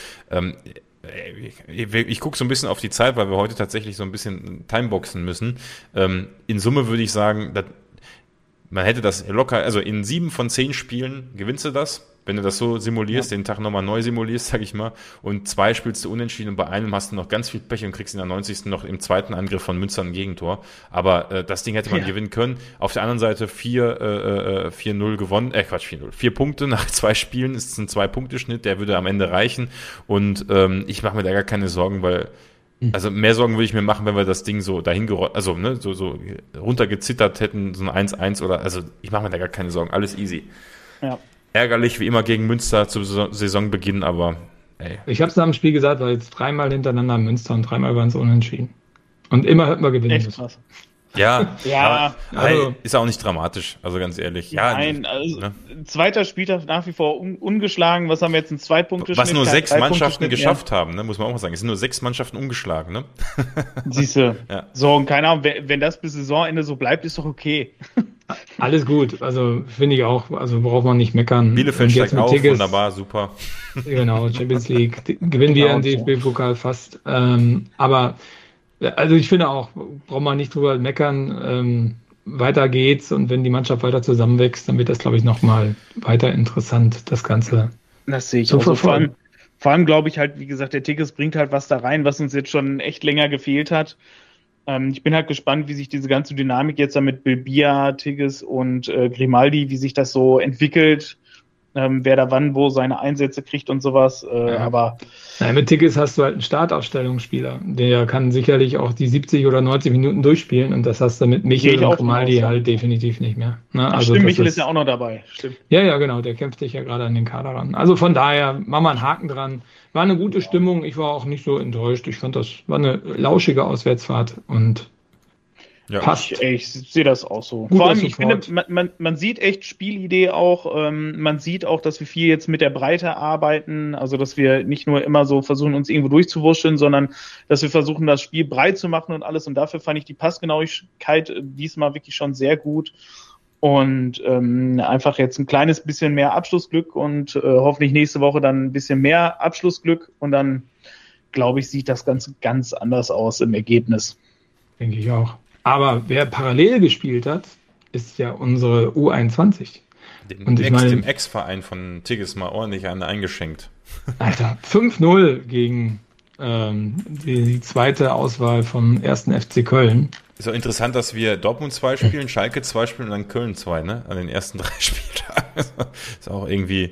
ich gucke so ein bisschen auf die Zeit, weil wir heute tatsächlich so ein bisschen timeboxen müssen. In Summe würde ich sagen, man hätte das locker, also in 7 von 10 Spielen gewinnst du das. Wenn du das so simulierst, den Tag nochmal neu simulierst, sag ich mal, und 2 spielst du unentschieden und bei einem hast du noch ganz viel Pech und kriegst in der 90. noch im zweiten Angriff von Münster ein Gegentor. Aber das Ding hätte man gewinnen können. Auf der anderen Seite 4-0 gewonnen, 4 Punkte nach 2 Spielen, ist ein 2-Punkte-Schnitt, der würde am Ende reichen. Und ich mache mir da gar keine Sorgen, weil also mehr Sorgen würde ich mir machen, wenn wir das Ding so dahin so runtergezittert hätten, so ein 1-1 oder, also ich mache mir da gar keine Sorgen, alles easy. Ja. Ärgerlich wie immer gegen Münster zu Saisonbeginn, aber ey.
Ich habe es nach dem Spiel gesagt, weil jetzt 3-mal hintereinander Münster und 3-mal waren es unentschieden. Und immer hört man gewinnen.
Echt krass.
Ja, aber ist auch nicht dramatisch, also ganz ehrlich.
Nein, zweiter Spieltag nach wie vor ungeschlagen. Was haben wir jetzt, ein 2-Punkte-Schnitt?
Was nur 6 Mannschaften geschafft haben, ne, muss man auch mal sagen. Es sind nur 6 Mannschaften ungeschlagen, ne?
Siehst du. Ja. So, und keine Ahnung, wenn das bis Saisonende so bleibt, ist doch okay.
Alles gut, also finde ich auch, also braucht man nicht meckern.
Bielefeld steigt auf, wunderbar, super.
Genau, Champions League, gewinnen wir den DFB-Pokal fast. Aber also ich finde auch, braucht man nicht drüber meckern, weiter geht's und wenn die Mannschaft weiter zusammenwächst, dann wird das, glaube ich, nochmal weiter interessant, das Ganze.
Das sehe ich auch so. Vor allem glaube ich halt, wie gesagt, der Tigges bringt halt was da rein, was uns jetzt schon echt länger gefehlt hat. Ich bin halt gespannt, wie sich diese ganze Dynamik jetzt da mit Belbia, Tigges und Grimaldi, wie sich das so entwickelt, wer da wann wo seine Einsätze kriegt und sowas. Aber
mit Tigges hast du halt einen Startaufstellungsspieler, der kann sicherlich auch die 70 oder 90 Minuten durchspielen und das hast du mit Michel und Grimaldi halt definitiv nicht mehr. Ne?
Also stimmt, Michel ist ja auch noch dabei. Stimmt.
Ja, genau, der kämpft sich ja gerade an den Kader ran. Also von daher, machen wir einen Haken dran. War eine gute Stimmung, ich war auch nicht so enttäuscht. Ich fand, das war eine lauschige Auswärtsfahrt und
Ja. Passt. Ich sehe das auch so. Vor allem, ich finde, man sieht echt Spielidee auch. Man sieht auch, dass wir viel jetzt mit der Breite arbeiten. Also, dass wir nicht nur immer so versuchen, uns irgendwo durchzuwurschteln, sondern dass wir versuchen, das Spiel breit zu machen und alles. Und dafür fand ich die Passgenauigkeit diesmal wirklich schon sehr gut. Und einfach jetzt ein kleines bisschen mehr Abschlussglück und hoffentlich nächste Woche dann ein bisschen mehr Abschlussglück. Und dann, glaube ich, sieht das Ganze ganz anders aus im Ergebnis.
Denke ich auch. Aber wer parallel gespielt hat, ist ja unsere U21.
Dem Ex-Verein von Tigges mal ordentlich einen eingeschenkt.
Alter, 5-0 gegen die zweite Auswahl vom 1. FC Köln.
Ist auch interessant, dass wir Dortmund 2 spielen, Schalke 2 spielen und dann Köln 2, ne? An den ersten 3 Spieltagen. Ist auch irgendwie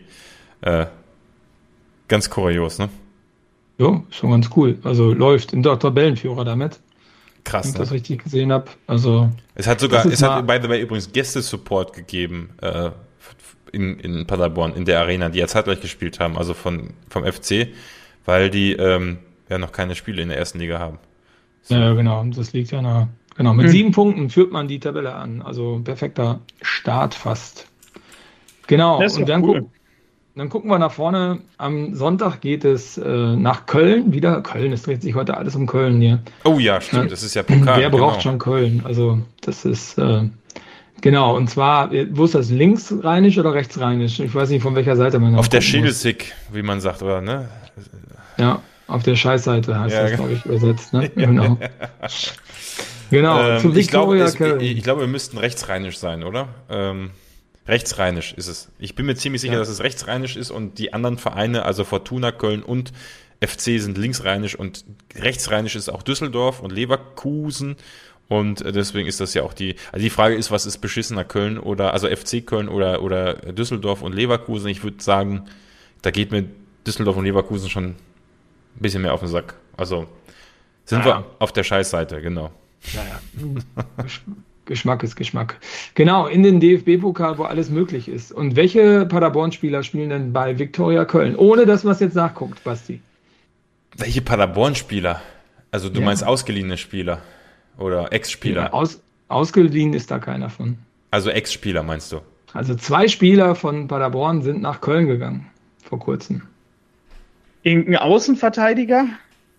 ganz kurios, ne?
Jo, schon ganz cool. Also läuft in der Tabellenführer damit.
Krass,
wenn ich das richtig gesehen habe. Also
es hat by the way übrigens Gäste-Support gegeben in Paderborn, in der Arena, die ja zeitgleich gespielt haben, also vom FC, weil die noch keine Spiele in der ersten Liga haben.
So. Ja, genau. Das liegt ja nach. Genau, mit 7 Punkten führt man die Tabelle an. Also perfekter Start fast. Genau, und dann gucken wir nach vorne. Am Sonntag geht es nach Köln wieder. Köln, es dreht sich heute alles um Köln hier.
Oh ja, stimmt, das ist ja Pokal.
Wer braucht schon Köln? Also das ist, genau, und zwar, wo ist das, linksrheinisch oder rechtsrheinisch? Ich weiß nicht, von welcher Seite man
auf der Schädelsick, wie man sagt, oder, ne?
Ja, auf der Scheißseite heißt das, glaube ich, übersetzt, ne? Genau. Genau,
zu Viktoria Köln. Ich glaube, wir müssten rechtsrheinisch sein, oder? Rechtsrheinisch ist es. Ich bin mir ziemlich sicher, dass es rechtsrheinisch ist und die anderen Vereine, also Fortuna Köln und FC, sind linksrheinisch und rechtsrheinisch ist auch Düsseldorf und Leverkusen und deswegen ist das ja auch die Frage ist, was ist beschissener, Köln oder, also FC Köln oder Düsseldorf und Leverkusen? Ich würde sagen, da geht mir Düsseldorf und Leverkusen schon ein bisschen mehr auf den Sack. Also sind wir auf der Scheißseite, genau.
Ja. Geschmack ist Geschmack. Genau, in den DFB-Pokal, wo alles möglich ist. Und welche Paderborn-Spieler spielen denn bei Viktoria Köln? Ohne, dass man es jetzt nachguckt, Basti.
Welche Paderborn-Spieler? Also du meinst ausgeliehene Spieler oder Ex-Spieler?
Ja, ausgeliehen ist da keiner von.
Also Ex-Spieler meinst du?
Also 2 Spieler von Paderborn sind nach Köln gegangen, vor kurzem.
Irgendein Außenverteidiger?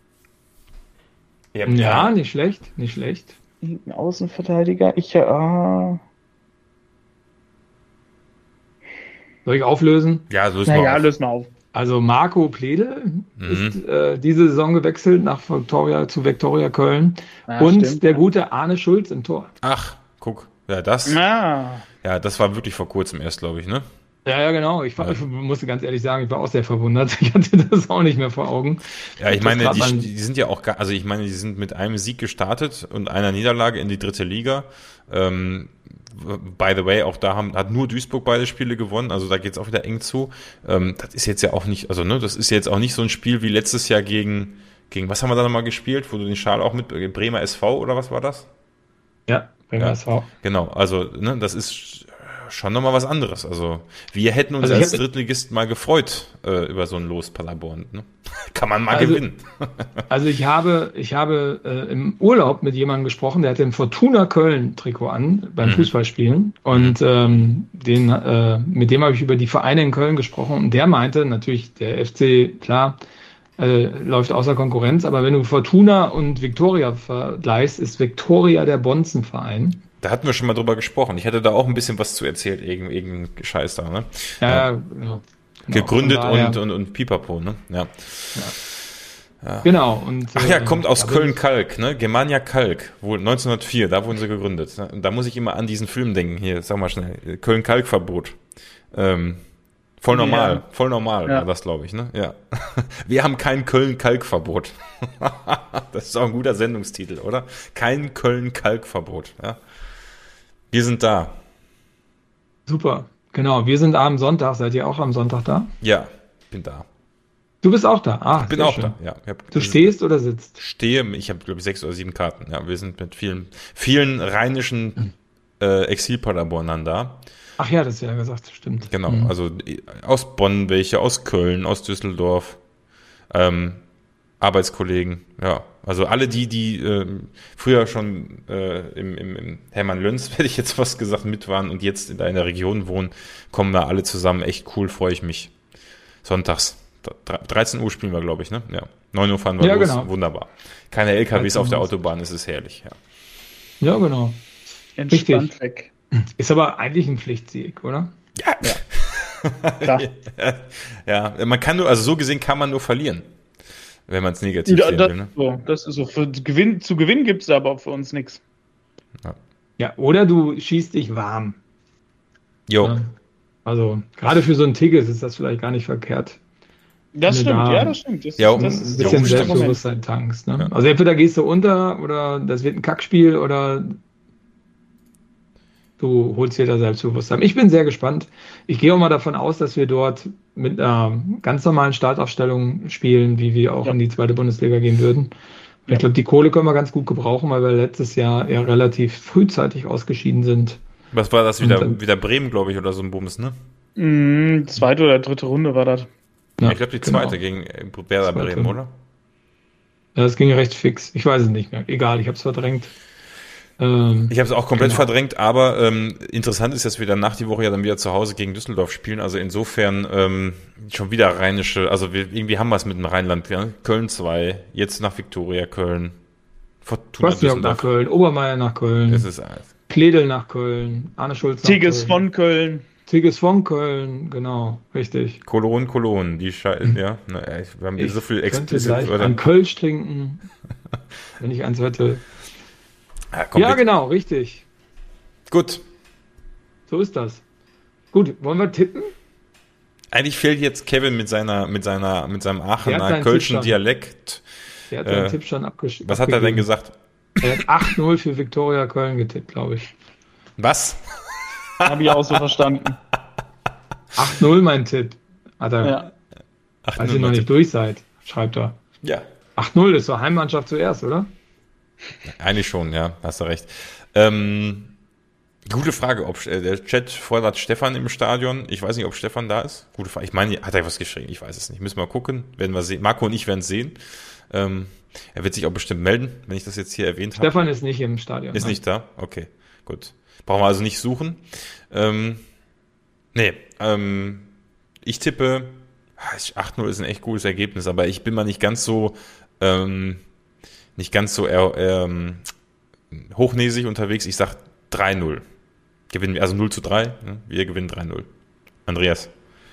Ja, nicht schlecht, nicht schlecht.
Ein Außenverteidiger?
Soll ich auflösen?
Ja, löse
mal auf.
Also Marco Plede ist diese Saison gewechselt zu Viktoria Köln. Und stimmt, der gute Arne Schulz im Tor.
Ach, guck. Ja, das war wirklich vor kurzem erst, glaube ich, ne?
Ja, genau. Ich musste ganz ehrlich sagen, ich war auch sehr verwundert. Ich hatte das auch nicht mehr vor Augen.
Ja, ich meine, die sind ja auch, also ich meine, die sind mit einem Sieg gestartet und einer Niederlage in die 3. Liga. By the way, auch da hat nur Duisburg beide Spiele gewonnen, also da geht's auch wieder eng zu. Das ist jetzt ja auch nicht, also ne, das ist jetzt auch nicht so ein Spiel wie letztes Jahr gegen was haben wir da nochmal gespielt, wo du den Schal auch mit Bremer SV oder was war das?
Ja, Bremer SV.
Genau, also ne, das ist schon nochmal was anderes. Also wir hätten uns als Drittligist mal gefreut über so ein Los Paderborn. Ne? Kann man mal gewinnen.
Also ich habe im Urlaub mit jemandem gesprochen, der hatte ein Fortuna Köln Trikot an beim Fußballspielen und mit dem habe ich über die Vereine in Köln gesprochen und der meinte natürlich, der FC, klar, läuft außer Konkurrenz, aber wenn du Fortuna und Viktoria vergleichst, ist Viktoria der Bonzenverein.
Da hatten wir schon mal drüber gesprochen. Ich hatte da auch ein bisschen was zu erzählt, irgendein Scheiß da, ne?
Ja, genau.
Gegründet und Pipapo, ne? Ja.
Genau. Und,
kommt aus Köln-Kalk, ne? Germania Kalk, wohl 1904, da wurden sie gegründet. Und da muss ich immer an diesen Film denken. Hier, sag mal schnell, Köln-Kalk-Verbot. Voll normal war das, glaube ich, ne? Ja. Wir haben kein Köln-Kalk-Verbot. Das ist auch ein guter Sendungstitel, oder? Kein Köln-Kalk-Verbot, ja. Wir sind da.
Super, genau. Wir sind am Sonntag. Seid ihr auch am Sonntag da?
Ja, bin da.
Du bist auch da?
Ich bin auch da, ja.
Du stehst oder sitzt?
Stehe, ich habe, glaube ich, 6 oder 7 Karten. Ja, wir sind mit vielen rheinischen Exil-Paderbornern da.
Ach ja, das ist ja gesagt, stimmt.
Genau, also aus Bonn welche, aus Köln, aus Düsseldorf. Arbeitskollegen, ja. Also alle die früher schon im Hermann Löns, hätte ich jetzt fast gesagt, mit waren und jetzt in der Region wohnen, kommen da alle zusammen. Echt cool, freue ich mich. Sonntags. 13 Uhr spielen wir, glaube ich, ne? Ja. 9 Uhr fahren wir los. Genau. Wunderbar. Keine LKWs auf der Autobahn, es ist herrlich, ja.
Ja, genau.
Entspannt weg.
Ist aber eigentlich ein Pflichtsieg, oder?
Ja. Ja, man kann nur, also so gesehen kann man nur verlieren, wenn man es negativ sehen will. Ne?
So, das ist so. Zu gewinnen gibt es aber für uns nichts.
Ja, oder du schießt dich warm.
Jo.
Ja. Also, gerade für so ein Tigges ist das vielleicht gar nicht verkehrt.
Das stimmt, das stimmt. Das
ein bisschen Selbstbewusstsein tankst. Ne? Ja. Also entweder gehst du unter oder das wird ein Kackspiel oder du holst dir da Selbstbewusstsein. Ich bin sehr gespannt. Ich gehe auch mal davon aus, dass wir dort mit einer ganz normalen Startaufstellung spielen, wie wir auch in die zweite Bundesliga gehen würden. Und ich glaube, die Kohle können wir ganz gut gebrauchen, weil wir letztes Jahr eher relativ frühzeitig ausgeschieden sind.
Was war das? Wieder Bremen, glaube ich, oder so ein Bums, ne?
Zweite oder dritte Runde war das.
Ja, ich glaube, die zweite gegen Werder Bremen, oder?
Ja, das ging recht fix. Ich weiß es nicht mehr. Egal, ich habe es verdrängt.
Ich habe es auch komplett verdrängt, aber interessant ist, dass wir dann nach die Woche ja dann wieder zu Hause gegen Düsseldorf spielen. Also insofern schon wieder rheinische, also irgendwie haben wir es mit dem Rheinland. Ja? Köln 2, jetzt nach Viktoria Köln.
Fortuna Düsseldorf nach Köln, Obermeier nach Köln.
Das ist alles.
Pledel nach Köln, Arne Schulz nach
Tigges von Köln.
Tigges von Köln, genau, richtig.
Cologne, die wir haben hier so viel explizit.
Ein Kölsch trinken, wenn ich eins hätte. Ja, genau, richtig.
Gut.
So ist das. Gut, wollen wir tippen?
Eigentlich fehlt jetzt Kevin mit seinem Aachener Kölschen Dialekt.
Der hat seinen Tipp schon abgeschrieben.
Was hat er denn gesagt?
Er hat 8-0 für Viktoria Köln getippt, glaube ich.
Was?
Habe ich auch so verstanden.
8-0 mein Tipp. Hat er. Ja. Als ihr noch nicht durch seid, schreibt er.
Ja.
8-0 ist doch Heimmannschaft zuerst, oder?
Eigentlich schon, ja, hast du recht. Gute Frage, ob der Chat fordert Stefan im Stadion. Ich weiß nicht, ob Stefan da ist. Gute Frage. Ich meine, hat er was geschrieben? Ich weiß es nicht. Müssen wir mal gucken. Werden wir sehen. Marco und ich werden es sehen. Er wird sich auch bestimmt melden, wenn ich das jetzt hier erwähnt habe.
Stefan ist nicht im Stadion.
Ist nicht da? Okay, gut. Brauchen wir also nicht suchen. Ich tippe, 8-0 ist ein echt gutes Ergebnis, aber ich bin mal nicht ganz so hochnäsig unterwegs. Ich sag 3-0. Gewinnen wir, also 0-3. Ne? Wir gewinnen 3-0. Andreas.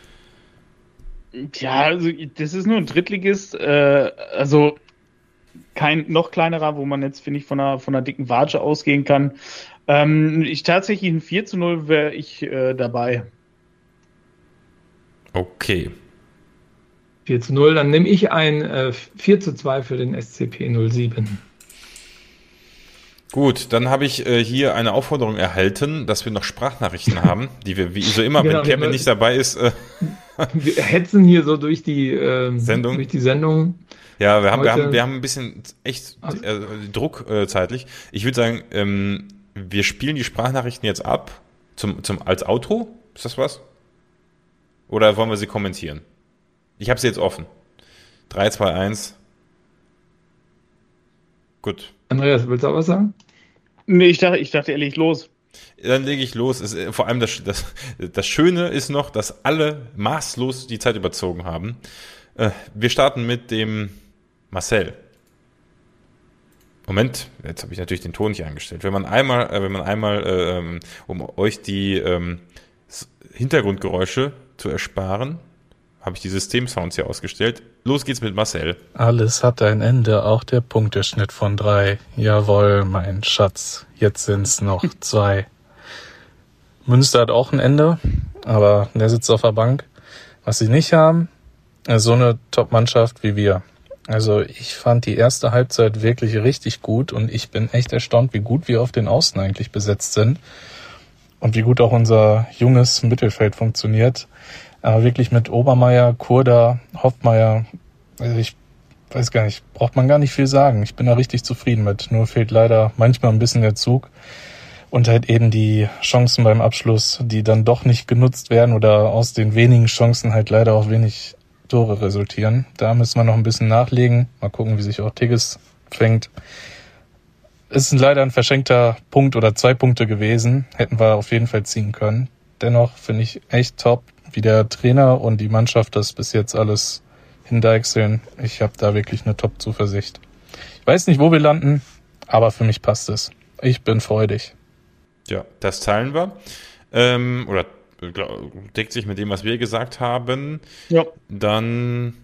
Ja, also das ist nur ein Drittligist, also kein noch kleinerer, wo man jetzt, finde ich, von einer dicken Watsche ausgehen kann. Tatsächlich ein 4-0 wäre ich dabei.
Okay.
4-0, dann nehme ich ein 4-2 für den SCP 07.
Gut, dann habe ich hier eine Aufforderung erhalten, dass wir noch Sprachnachrichten haben, die wir wie so immer, genau, wenn Kevin nicht dabei ist.
Wir hetzen hier so durch die
Sendung. Ja, wir haben ein bisschen echt Druck zeitlich. Ich würde sagen, wir spielen die Sprachnachrichten jetzt ab als Outro. Ist das was? Oder wollen wir sie kommentieren? Ich habe sie jetzt offen. 3, 2, 1. Gut.
Andreas, willst du auch was sagen?
Nee, ich dachte ehrlich, los.
Dann lege ich los. Vor allem das Schöne ist noch, dass alle maßlos die Zeit überzogen haben. Wir starten mit dem Marcel. Moment, jetzt habe ich natürlich den Ton nicht eingestellt. Wenn man einmal um euch die Hintergrundgeräusche zu ersparen, habe ich die Systemsounds hier ausgestellt. Los geht's mit Marcel.
Alles hat ein Ende, auch der Punkteschnitt von 3. Jawohl, mein Schatz, jetzt sind's noch 2. Münster hat auch ein Ende, aber der sitzt auf der Bank. Was sie nicht haben, ist so eine Top-Mannschaft wie wir. Also ich fand die erste Halbzeit wirklich richtig gut und ich bin echt erstaunt, wie gut wir auf den Außen eigentlich besetzt sind und wie gut auch unser junges Mittelfeld funktioniert. Aber wirklich mit Obermeier, Kurda, Hoffmeier, also ich weiß gar nicht, braucht man gar nicht viel sagen. Ich bin da richtig zufrieden mit. Nur fehlt leider manchmal ein bisschen der Zug und halt eben die Chancen beim Abschluss, die dann doch nicht genutzt werden oder aus den wenigen Chancen halt leider auch wenig Tore resultieren. Da müssen wir noch ein bisschen nachlegen. Mal gucken, wie sich auch Tigges fängt. Ist leider ein verschenkter Punkt oder 2 Punkte gewesen. Hätten wir auf jeden Fall ziehen können. Dennoch finde ich echt top, wie der Trainer und die Mannschaft das bis jetzt alles hindeichseln. Ich habe da wirklich eine Top-Zuversicht. Ich weiß nicht, wo wir landen, aber für mich passt es. Ich bin freudig.
Ja, das teilen wir. Oder deckt sich mit dem, was wir gesagt haben.
Ja.
Dann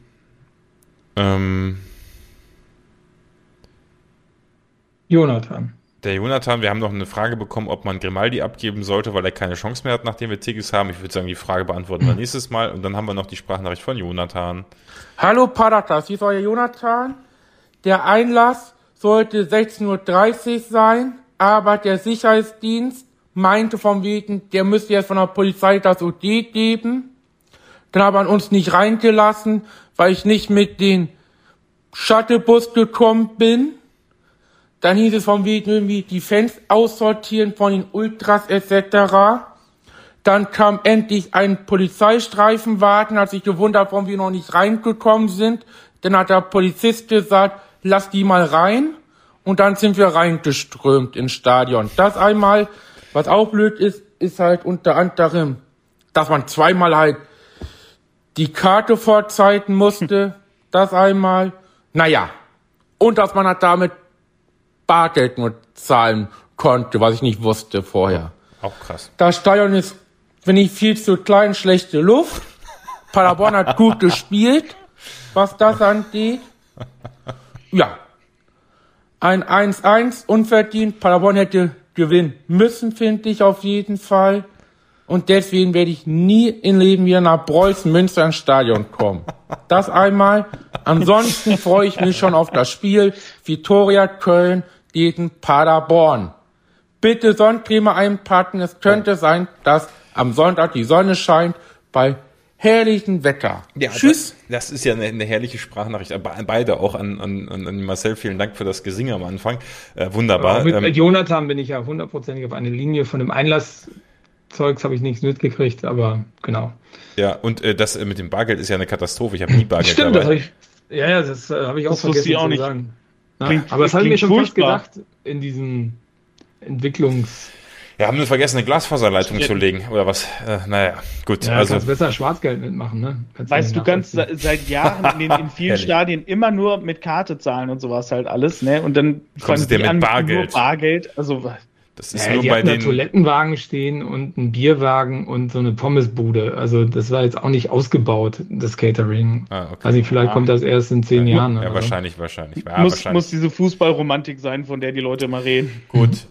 Jonathan.
Der Jonathan, wir haben noch eine Frage bekommen, ob man Grimaldi abgeben sollte, weil er keine Chance mehr hat, nachdem wir Tigges haben. Ich würde sagen, die Frage beantworten wir nächstes Mal. Und dann haben wir noch die Sprachnachricht von Jonathan.
Hallo Padercast, hier ist euer Jonathan. Der Einlass sollte 16:30 Uhr sein, aber der Sicherheitsdienst meinte von wegen, der müsste jetzt von der Polizei das OD geben. Dann haben wir uns nicht reingelassen, weil ich nicht mit dem Shuttlebus gekommen bin. Dann hieß es von wegen irgendwie die Fans aussortieren von den Ultras etc. Dann kam endlich ein Polizeistreifenwagen, hat sich gewundert, warum wir noch nicht reingekommen sind. Dann hat der Polizist gesagt, lass die mal rein. Und dann sind wir reingeströmt ins Stadion. Das einmal, was auch blöd ist, ist halt unter anderem, dass man zweimal halt die Karte vorzeigen musste. Das einmal. Naja. Und dass man halt damit Bargeld nur zahlen konnte, was ich nicht wusste vorher.
Auch krass.
Das Stadion ist, finde ich, viel zu klein, schlechte Luft. Paderborn hat gut gespielt, was das angeht. Ja. Ein 1-1 unverdient. Paderborn hätte gewinnen müssen, finde ich auf jeden Fall. Und deswegen werde ich nie im Leben wieder nach Preußen Münster ins Stadion kommen. Das einmal. Ansonsten freue ich mich schon auf das Spiel Viktoria Köln gegen Paderborn. Bitte Sonnencreme einpacken. Es könnte sein, dass am Sonntag die Sonne scheint bei herrlichem Wetter.
Ja, tschüss. Das ist ja eine herrliche Sprachnachricht. Aber beide auch an Marcel. Vielen Dank für das Gesinge am Anfang. Wunderbar.
Mit Jonathan bin ich ja 100% auf eine Linie. Von dem Einlasszeugs habe ich nichts mitgekriegt, aber genau.
Ja, und das mit dem Bargeld ist ja eine Katastrophe. Ich habe nie Bargeld
Stimmt,
dabei.
Das habe ich auch vergessen
ich auch
zu
nicht.
sagen. Aber das habe ich mir schon fast gedacht in diesen Entwicklungs...
Ja, haben wir vergessen, eine Glasfaserleitung zu legen, oder was? Naja, gut.
Ja, also kannst besser Schwarzgeld mitmachen, ne?
Weißt du, kannst seit Jahren in vielen Stadien immer nur mit Karte zahlen und sowas halt alles, ne? Und dann
fangen die an mit Bargeld.
Nur Bargeld, also...
Das ist nur bei
den Toilettenwagen stehen und ein Bierwagen und so eine Pommesbude. Also das war jetzt auch nicht ausgebaut, das Catering.
Okay.
Also vielleicht kommt das erst in 10 Jahren.
Ja,
oder
wahrscheinlich.
Muss diese Fußballromantik sein, von der die Leute immer reden.
Gut.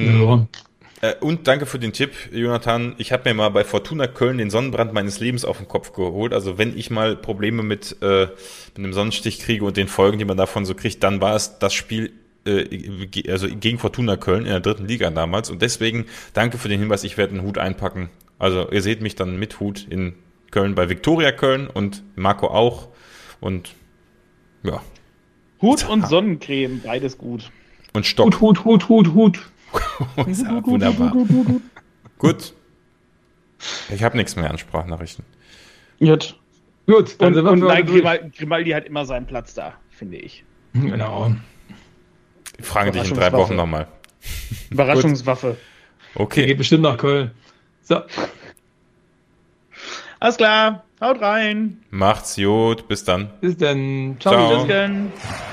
Und danke für den Tipp, Jonathan. Ich habe mir mal bei Fortuna Köln den Sonnenbrand meines Lebens auf den Kopf geholt. Also wenn ich mal Probleme mit einem Sonnenstich kriege und den Folgen, die man davon so kriegt, dann war es das Spiel also gegen Fortuna Köln in der 3. Liga damals. Und deswegen danke für den Hinweis, ich werde einen Hut einpacken. Also ihr seht mich dann mit Hut in Köln bei Viktoria Köln und Marco auch. Und ja.
Hut und Sonnencreme, beides gut.
Und Stock.
Hut.
Wunderbar. Gut. Ich habe nichts mehr an Sprachnachrichten.
Gut.
Dann sind wir
und Grimaldi hat immer seinen Platz da, finde ich.
Genau.
Ich frage dich in 3 Wochen nochmal.
Überraschungswaffe.
Okay.
Geht bestimmt nach Köln. So.
Alles klar. Haut rein.
Macht's gut. Bis dann.
Bis dann.
Ciao.
Bis dann.